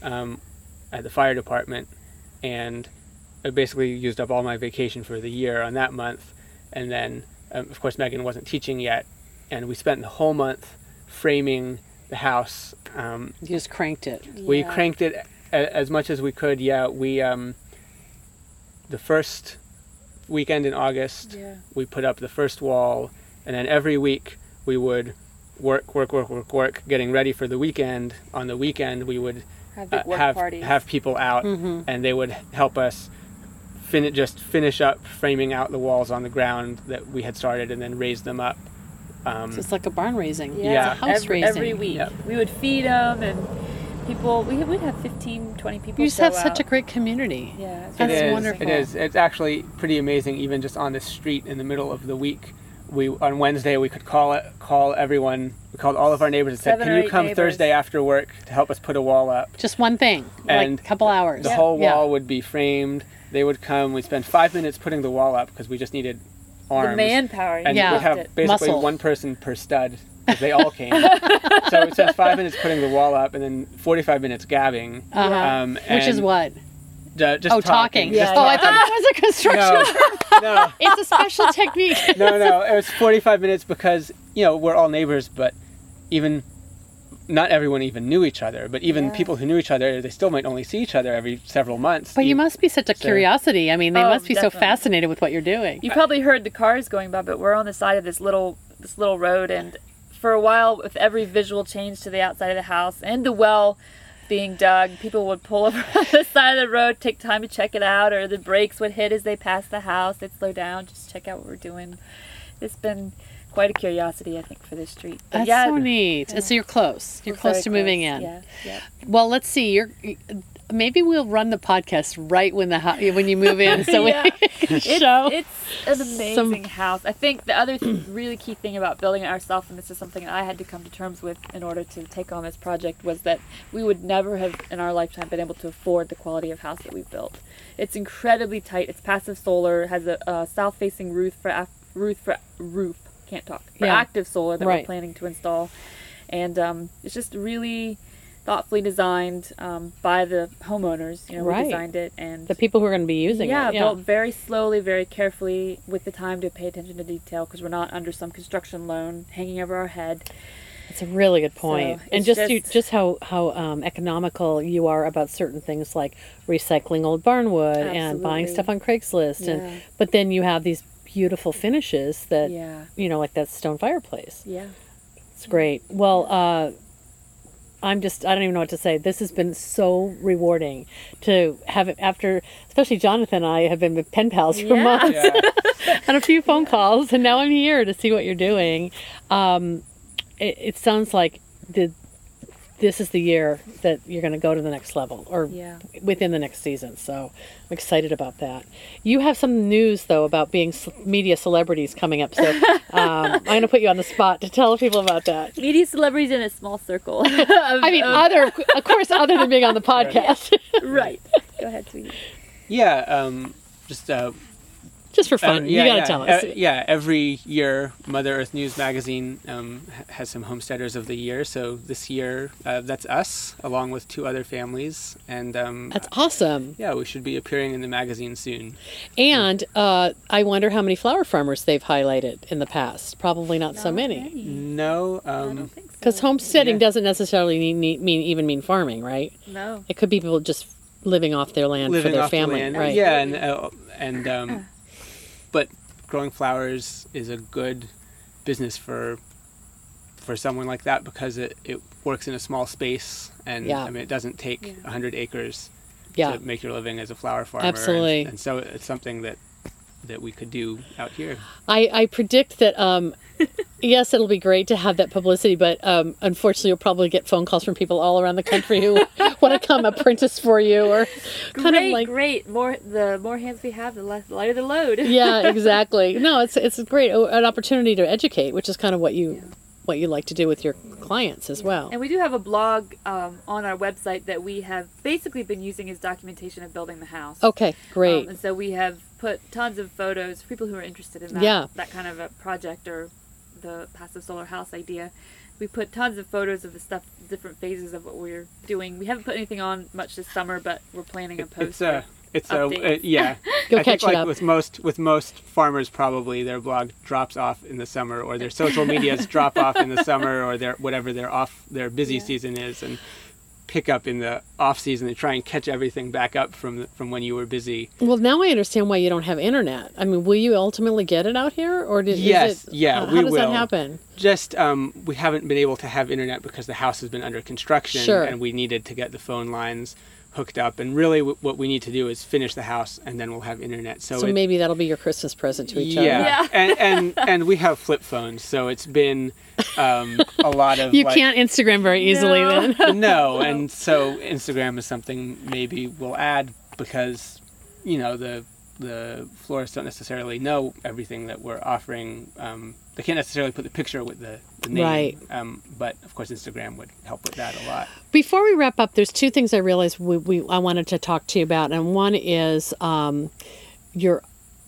at the fire department, and I basically used up all my vacation for the year on that month. And then, of course, Megan wasn't teaching yet, and we spent the whole month framing the house. You just cranked it. We Yeah. cranked it as much as we could. Yeah, we the first weekend in August, we put up the first wall, and then every week we would work, getting ready for the weekend. On the weekend, we would Have big work have parties. people out, and they would help us finish up framing out the walls on the ground that we had started, and then raise them up. So it's like a barn raising. Yeah. It's a house raising. Every week. Yep. We would feed them, and people, we'd have 15, 20 people You just show have such out. a great community. Yeah, it's That's It is, wonderful. It is. It's actually pretty amazing. Even just on the street in the middle of the week, on Wednesday we could call everyone. We called all of our neighbors and said, 7 "Can or you 8 come neighbors. Thursday after work to help us put a wall up?" Just one thing, And like a couple hours. The whole wall would be framed. They would come. We'd spend 5 minutes putting the wall up because we just needed arms. the manpower. And Yeah. we'd have basically Muscle. one person per stud because they all came. So it says 5 minutes putting the wall up and then 45 minutes gabbing. Uh-huh. Which is and, what? Just Talking. Yeah, Oh, yeah. I thought it was a construction. No, It's a special technique. no. It was 45 minutes because, we're all neighbors, but even not everyone even knew each other. But even people who knew each other, they still might only see each other every several months. But you must be such a curiosity. I mean, they Oh, must be so definitely. fascinated with what you're doing. You probably heard the cars going by, but we're on the side of this little road, and for a while, with every visual change to the outside of the house and the well being dug, people would pull over on the side of the road, take time to check it out, or the brakes would hit as they passed the house. They'd slow down, just check out what we're doing. it's been quite a curiosity, I think, for this street. But That's so neat. And so you're close. You're close to moving in. Yeah. Well, let's see. Maybe we'll run the podcast right when you move in, so we can show. It's an amazing house. I think the other really key thing about building it ourselves, and this is something I had to come to terms with in order to take on this project, was that we would never have in our lifetime been able to afford the quality of house that we've built. It's incredibly tight. It's passive solar. Has a south-facing roof for active solar that we're planning to install, and it's just really thoughtfully designed by the homeowners, who designed it, and the people who are going to be using it. Built very slowly, very carefully, with the time to pay attention to detail, because we're not under some construction loan hanging over our head. That's a really good point. So and just how economical you are about certain things like recycling old barnwood and buying stuff on Craigslist, but then you have these beautiful finishes that like that stone fireplace. It's great. Well, I don't even know what to say. This has been so rewarding to have it after, especially Jonathan and I have been pen pals for months and a few phone calls, and now I'm here to see what you're doing. It sounds like this is the year that you're going to go to the next level, or within the next season. So I'm excited about that. You have some news, though, about being media celebrities coming up. So I'm going to put you on the spot to tell people about that. Media celebrities in a small circle. Other than being on the podcast. Right. Go ahead, sweetie. Yeah, just for fun. You got to tell us. Every year, Mother Earth News Magazine has some Homesteaders of the Year. So this year, that's us, along with 2 other families. And that's awesome. Yeah, we should be appearing in the magazine soon. And I wonder how many flower farmers they've highlighted in the past. Probably not so many. No. I don't think so. Because homesteading doesn't necessarily mean farming, right? No. It could be people just living off their land for their family. Right. Yeah, but growing flowers is a good business for someone like that, because it works in a small space, and it doesn't take 100 acres to make your living as a flower farmer. Absolutely. And so it's something that we could do out here. I predict that yes, it'll be great to have that publicity, but unfortunately you'll probably get phone calls from people all around the country who want to come apprentice for you, or great. The more hands we have, the lighter the load. Yeah, exactly. No, it's great, an opportunity to educate, which is kind of what you like to do with your clients as well. And we do have a blog on our website that we have basically been using as documentation of building the house. Okay, great. And so we have put tons of photos for people who are interested in that kind of a project, or the passive solar house idea. We put tons of photos of the stuff, different phases of what we're doing. We haven't put anything on much this summer, but we're planning a post. Go I catch think it up. with most farmers, probably their blog drops off in the summer, or their social medias drop off in the summer, or whatever their busy season is, and pick up in the off season and try and catch everything back up from when you were busy. Well, now I understand why you don't have internet. I mean, will you ultimately get it out here, or we how does will. That happen? Just we haven't been able to have internet because the house has been under construction, and we needed to get the phone lines hooked up, and really what we need to do is finish the house, and then we'll have internet. So maybe that'll be your Christmas present to each other. And we have flip phones, so it's been a lot of you can't Instagram very easily then. No, and so Instagram is something maybe we'll add, because the florists don't necessarily know everything that we're offering. They can't necessarily put the picture with the name. Right. But, of course, Instagram would help with that a lot. Before we wrap up, there's 2 things I realized I wanted to talk to you about. And one is your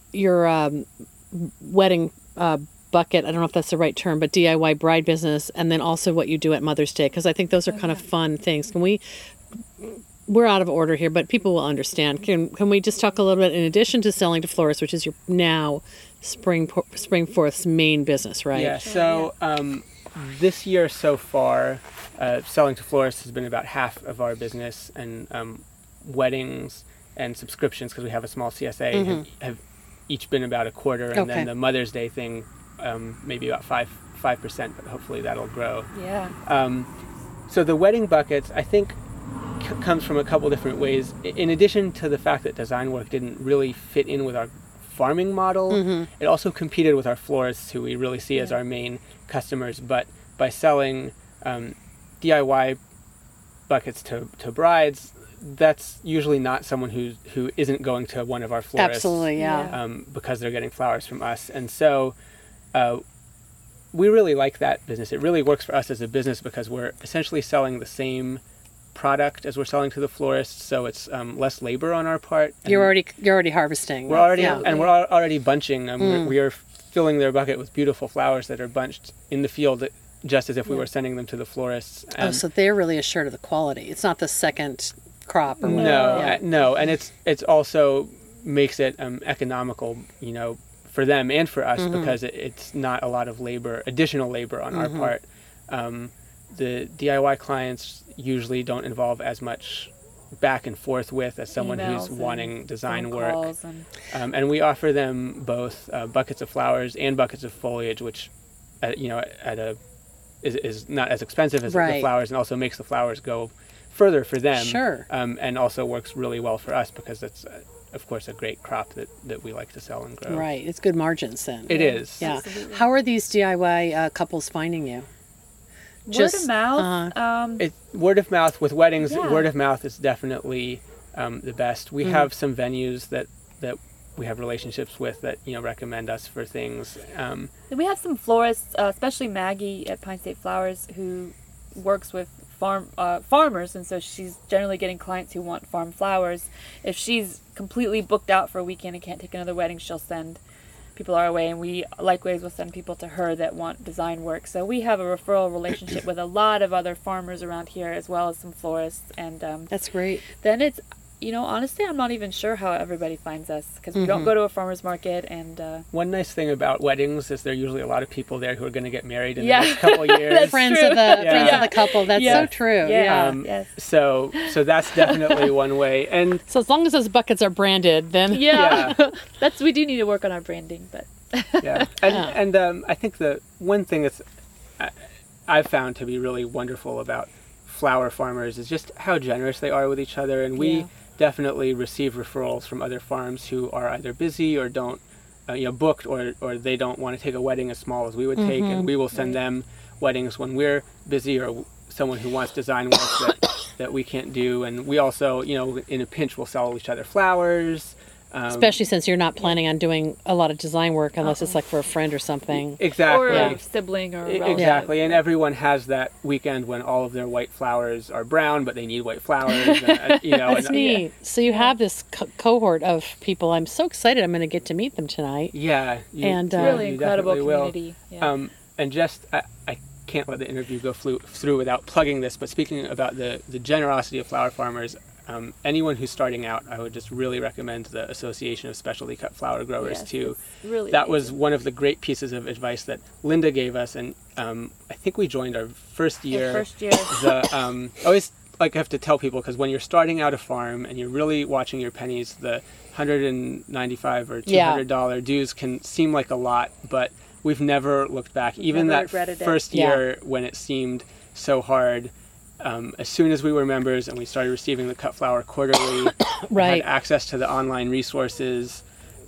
wedding bucket. I don't know if that's the right term, but DIY bride business. And then also what you do at Mother's Day, because I think those are kind of fun things. We're out of order here, but people will understand. Can we just talk a little bit, in addition to selling to florists, which is your now Springforth's main business, right? Yeah, so this year so far, selling to florists has been about half of our business, and weddings and subscriptions, because we have a small CSA, have each been about a quarter, and then the Mother's Day thing, maybe about 5%, but hopefully that'll grow. Yeah. So the wedding buckets, I think, comes from a couple different ways. In addition to the fact that design work didn't really fit in with our farming model. It also competed with our florists, who we really see as our main customers. But by selling DIY buckets to brides, that's usually not someone who isn't going to one of our florists. Absolutely, yeah. Because they're getting flowers from us. And so we really like that business. It really works for us as a business because we're essentially selling the same product as we're selling to the florist, so it's less labor on our part. You're already harvesting. We're already bunching. We are filling their bucket with beautiful flowers that are bunched in the field, just as if we were sending them to the florists. So they're really assured of the quality. It's not the second crop or whatever. No, and it's also makes it economical, for them and for us, because it's not a lot of additional labor on our part. The DIY clients usually don't involve as much back and forth with as someone who's wanting design work. And we offer them both buckets of flowers and buckets of foliage, which, is not as expensive as the flowers, and also makes the flowers go further for them. Sure. And also works really well for us because it's, of course, a great crop that we like to sell and grow. Right. It's good margins then. It is. Yeah. Absolutely. How are these DIY couples finding you? Word of mouth. Word of mouth with weddings. Word of mouth is definitely the best. We have some venues that we have relationships with that recommend us for things. We have some florists, especially Maggie at Pine State Flowers, who works with farmers, and so she's generally getting clients who want farm flowers. If she's completely booked out for a weekend and can't take another wedding, she'll send people our way, and we likewise will send people to her that want design work. So we have a referral relationship with a lot of other farmers around here, as well as some florists. And that's great. Then it's, honestly, I'm not even sure how everybody finds us, because we don't go to a farmer's market. And one nice thing about weddings is there are usually a lot of people there who are going to get married in the next couple of years. friends of the couple. That's so true. Yes. So that's definitely one way. And so as long as those buckets are branded, then we do need to work on our branding, but and I think the one thing that's I've found to be really wonderful about flower farmers is just how generous they are with each other, and we definitely receive referrals from other farms who are either busy or don't booked, or they don't want to take a wedding as small as we would take, and we will send them weddings when we're busy, or someone who wants design work that we can't do. And we also in a pinch will sell each other flowers. Especially since you're not planning on doing a lot of design work unless it's like for a friend or something. Exactly. Or a sibling or a relative. Exactly. And everyone has that weekend when all of their white flowers are brown, but they need white flowers. And, That's neat. So you have this cohort of people. I'm so excited. I'm going to get to meet them tonight. Yeah. It's a really incredible community. Yeah. And just, I can't let the interview go through without plugging this, but speaking about the generosity of flower farmers, anyone who's starting out, I would just really recommend the Association of Specialty Cut Flower Growers too. Really that was one of the great pieces of advice that Linda gave us, and I think we joined our first year. I always have to tell people, because when you're starting out a farm and you're really watching your pennies, the $195 or $200 dues can seem like a lot, but we've never looked back. Even that first year when it seemed so hard. As soon as we were members and we started receiving the cut flower quarterly, had access to the online resources.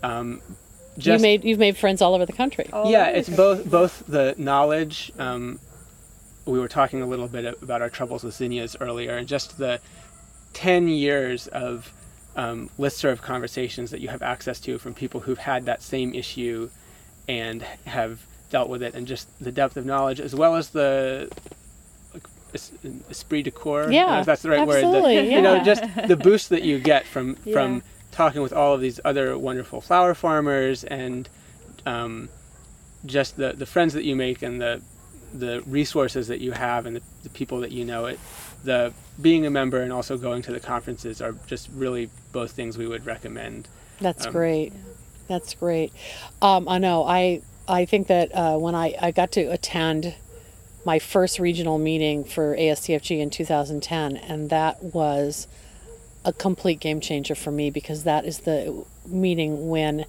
You've made friends all over the country. It's both the knowledge. We were talking a little bit about our troubles with zinnias earlier, and just the 10 years of listserv conversations that you have access to from people who've had that same issue and have dealt with it, and just the depth of knowledge, as well as the esprit de corps, if that's the right word. Just the boost that you get from talking with all of these other wonderful flower farmers, and just the friends that you make, and the resources that you have, and the people that the being a member and also going to the conferences are just really both things we would recommend. That's great. That's great. I know. I think that when I got to attend my first regional meeting for ASTFG in 2010, and that was a complete game changer for me, because that is the meeting when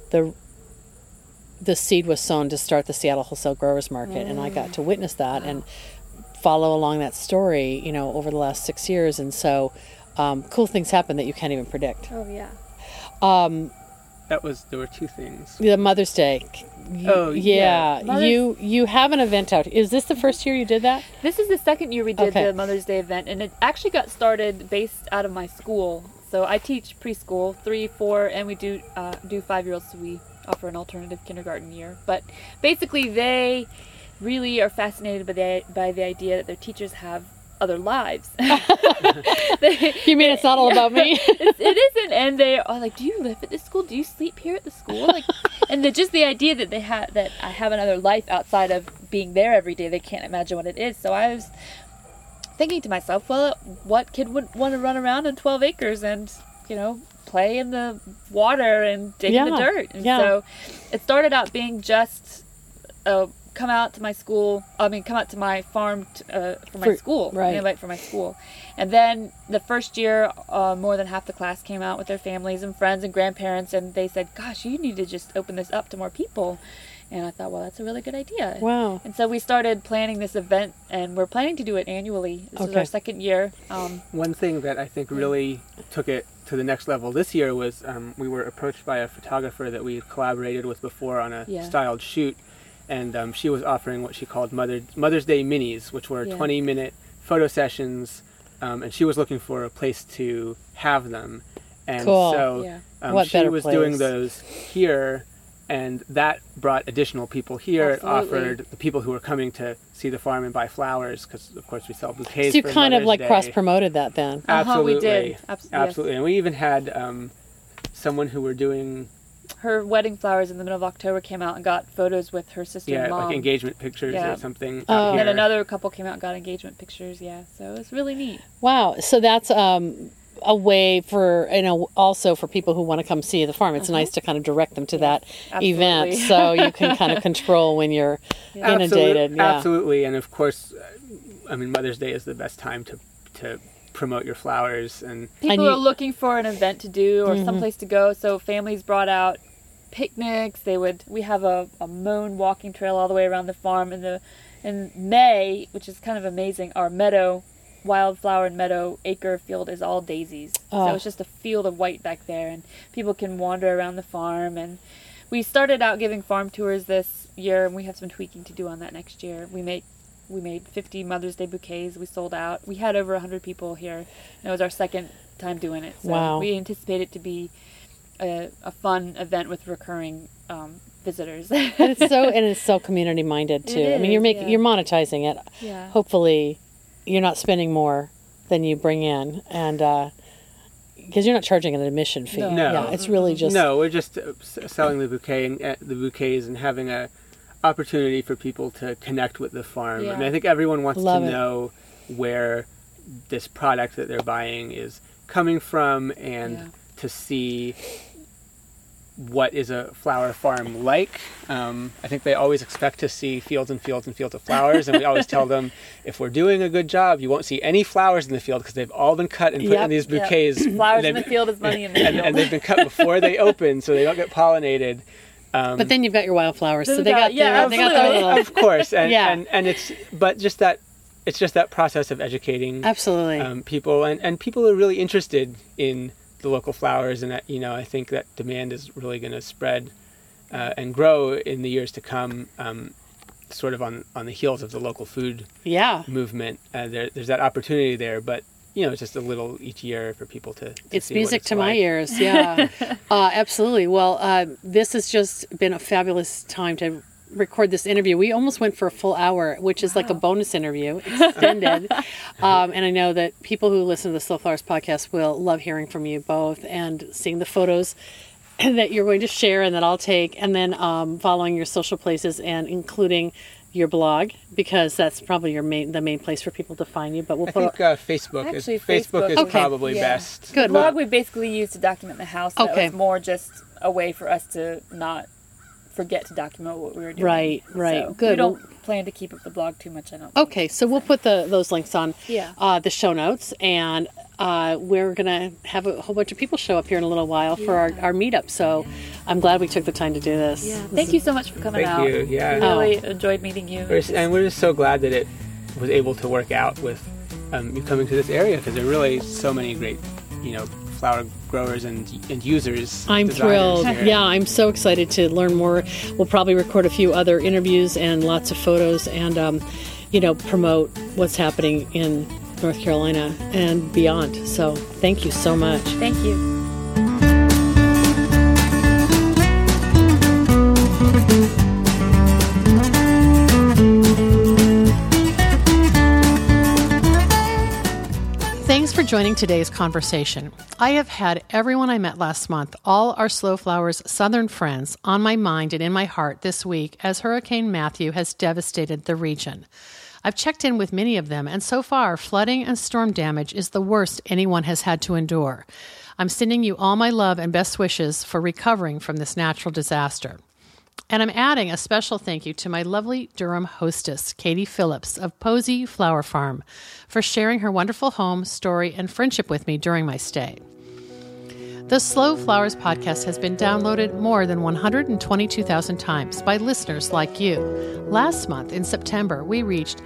the seed was sown to start the Seattle Wholesale Growers Market, and I got to witness that and follow along that story, over the last 6 years. And so cool things happen that you can't even predict. Oh, yeah. there were two things. The Mother's Day. Oh, yeah. You have an event out. Is this the first year you did that? This is the second year we did Okay. the Mother's Day event, and it actually got started based out of my school. So I teach preschool, 3, 4, and we do 5-year-olds. So we offer an alternative kindergarten year. But basically, they really are fascinated by the idea that their teachers have other lives. You mean it's not all about me? It isn't, and they are like, "Do you live at this school? Do you sleep here at the school?" Like, and just the idea that that I have another life outside of being there every day, they can't imagine what it is. So I was thinking to myself, well, what kid would want to run around in 12 acres and play in the water and dig in the dirt? And so it started out being just come out to my farm for my school, right? Invite for my school. And then the first year, more than half the class came out with their families and friends and grandparents, and they said, "Gosh, you need to just open this up to more people." And I thought, well, that's a really good idea. Wow. And so we started planning this event, and we're planning to do it annually. This is our second year. One thing that I think really took it to the next level this year was we were approached by a photographer that we had collaborated with before on a styled shoot. And she was offering what she called Mother's Day Minis, which were 20-minute photo sessions. And she was looking for a place to have them. And so she was doing those here. And that brought additional people here. Absolutely. It offered the people who were coming to see the farm and buy flowers, because, of course, we sell bouquets. So you for kind of Mother's Day. cross-promoted that then. Absolutely. We did. Absolutely. And we even had someone who were doing... Her wedding flowers in the middle of October came out and got photos with her sister and mom. Like engagement pictures or something. And then another couple came out and got engagement pictures, so it was really neat. Wow. So that's a way for, also for people who want to come see the farm. It's nice to kind of direct them to that event, so you can kind of control when you're inundated. Absolutely. And of course, Mother's Day is the best time to promote your flowers. And people are looking for an event to do or someplace to go, so families brought out picnics. We have a mown walking trail all the way around the farm. In May, which is kind of amazing, our wildflower and meadow acre field is all daisies. So it's just a field of white back there, and people can wander around the farm. And we started out giving farm tours this year, and we have some tweaking to do on that next year. We made 50 Mother's Day bouquets. We sold out. We had over 100 people here, and it was our second time doing it. So we anticipate it to be a fun event with recurring visitors. And it's so community minded too. You're monetizing it. Yeah. Hopefully you're not spending more than you bring in, and because you're not charging an admission fee. No. Yeah, it's really just... No, we're just selling the bouquets and having a opportunity for people to connect with the farm. Yeah. I think everyone wants to know where this product that they're buying is coming from, and to see what is a flower farm like. I think they always expect to see fields and fields and fields of flowers, and we always tell them, if we're doing a good job, you won't see any flowers in the field because they've all been cut and put in these bouquets. Flowers in the field is money in the field. And they've been cut before they open, so they don't get pollinated. But then you've got your wildflowers, so they got their little... Of course, and it's just that process of educating people, and people are really interested in the local flowers, and that I think that demand is really going to spread and grow in the years to come, sort of on the heels of the local food movement. There's that opportunity there, but it's just a little each year for people to it's see music what it's to like. my ears. Yeah. Absolutely. Well, this has just been a fabulous time to record this interview. We almost went for a full hour, which is like a bonus interview, extended. And I know that people who listen to the Slow Flowers podcast will love hearing from you both and seeing the photos that you're going to share and that I'll take, and then following your social places and including your blog, because that's probably the main place for people to find you. But I think Facebook is probably best. Good. The blog we basically use to document the house. That was more just a way for us to not forget to document what we were doing. Right. So Good. We don't plan to keep up the blog too much, I don't think. Okay, so we'll put those links on the show notes, and we're going to have a whole bunch of people show up here in a little while for our meetup. So I'm glad we took the time to do this. Yeah. Thank you so much for coming out. Thank you. Yeah. We really enjoyed meeting you. And we're just so glad that it was able to work out with you coming to this area, because there are really so many great, flower growers and users. I'm thrilled. Here. Yeah, I'm so excited to learn more. We'll probably record a few other interviews and lots of photos and, promote what's happening in North Carolina and beyond. So thank you so much. Thank you. Thanks for joining today's conversation. I have had everyone I met last month, all our Slow Flowers Southern friends, on my mind and in my heart this week as Hurricane Matthew has devastated the region. I've checked in with many of them, and so far, flooding and storm damage is the worst anyone has had to endure. I'm sending you all my love and best wishes for recovering from this natural disaster. And I'm adding a special thank you to my lovely Durham hostess, Katie Phillips of Posey Flower Farm, for sharing her wonderful home, story, and friendship with me during my stay. The Slow Flowers podcast has been downloaded more than 122,000 times by listeners like you. Last month, in September, we reached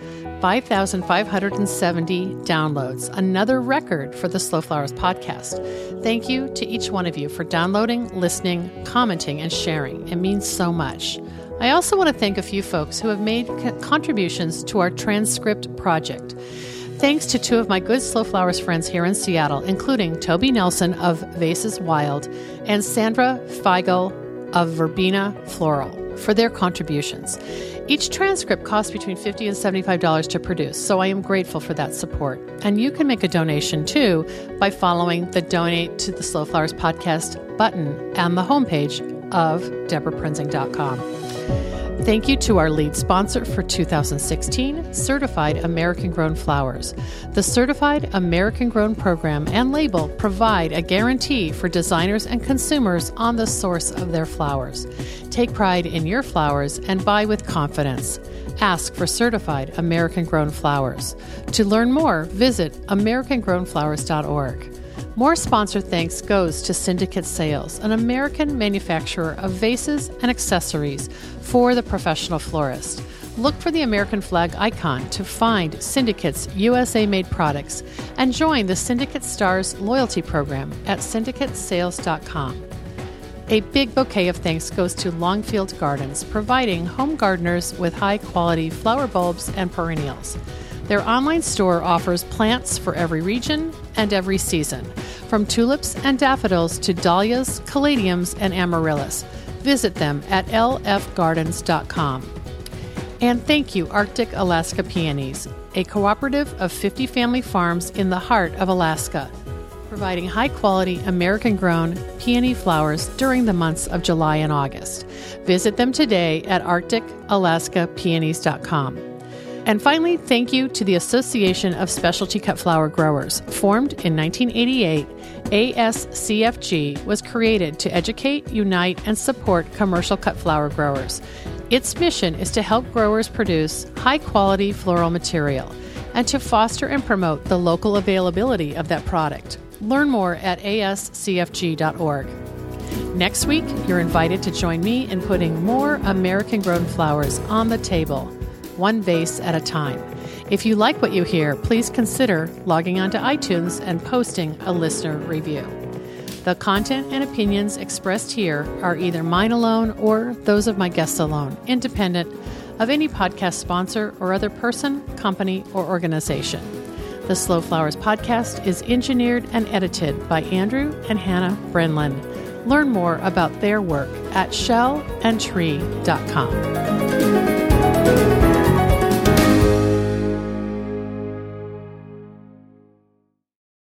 5,570 downloads, another record for the Slow Flowers podcast. Thank you to each one of you for downloading, listening, commenting, and sharing. It means so much. I also want to thank a few folks who have made contributions to our transcript project. Thanks to two of my good Slow Flowers friends here in Seattle, including Toby Nelson of Vases Wild and Sandra Feigl of Verbena Floral for their contributions. Each transcript costs between $50 and $75 to produce, so I am grateful for that support. And you can make a donation too by following the Donate to the Slow Flowers podcast button on the homepage of DeborahPrinzing.com. Thank you to our lead sponsor for 2016, Certified American Grown Flowers. The Certified American Grown program and label provide a guarantee for designers and consumers on the source of their flowers. Take pride in your flowers and buy with confidence. Ask for Certified American Grown Flowers. To learn more, visit AmericanGrownFlowers.org. More sponsor thanks goes to Syndicate Sales, an American manufacturer of vases and accessories for the professional florist. Look for the American flag icon to find Syndicate's USA-made products and join the Syndicate Stars loyalty program at syndicatesales.com. A big bouquet of thanks goes to Longfield Gardens, providing home gardeners with high-quality flower bulbs and perennials. Their online store offers plants for every region and every season, from tulips and daffodils to dahlias, caladiums, and amaryllis. Visit them at lfgardens.com. And thank you, Arctic Alaska Peonies, a cooperative of 50 family farms in the heart of Alaska, providing high-quality American-grown peony flowers during the months of July and August. Visit them today at arcticalaskapeonies.com. And finally, thank you to the Association of Specialty Cut Flower Growers. Formed in 1988, ASCFG was created to educate, unite, and support commercial cut flower growers. Its mission is to help growers produce high-quality floral material and to foster and promote the local availability of that product. Learn more at ascfg.org. Next week, you're invited to join me in putting more American-grown flowers on the table, one vase at a time. If you like what you hear, please consider logging onto iTunes and posting a listener review. The content and opinions expressed here are either mine alone or those of my guests alone, independent of any podcast sponsor or other person, company, or organization. The Slow Flowers podcast is engineered and edited by Andrew and Hannah Brenlin. Learn more about their work at shellandtree.com.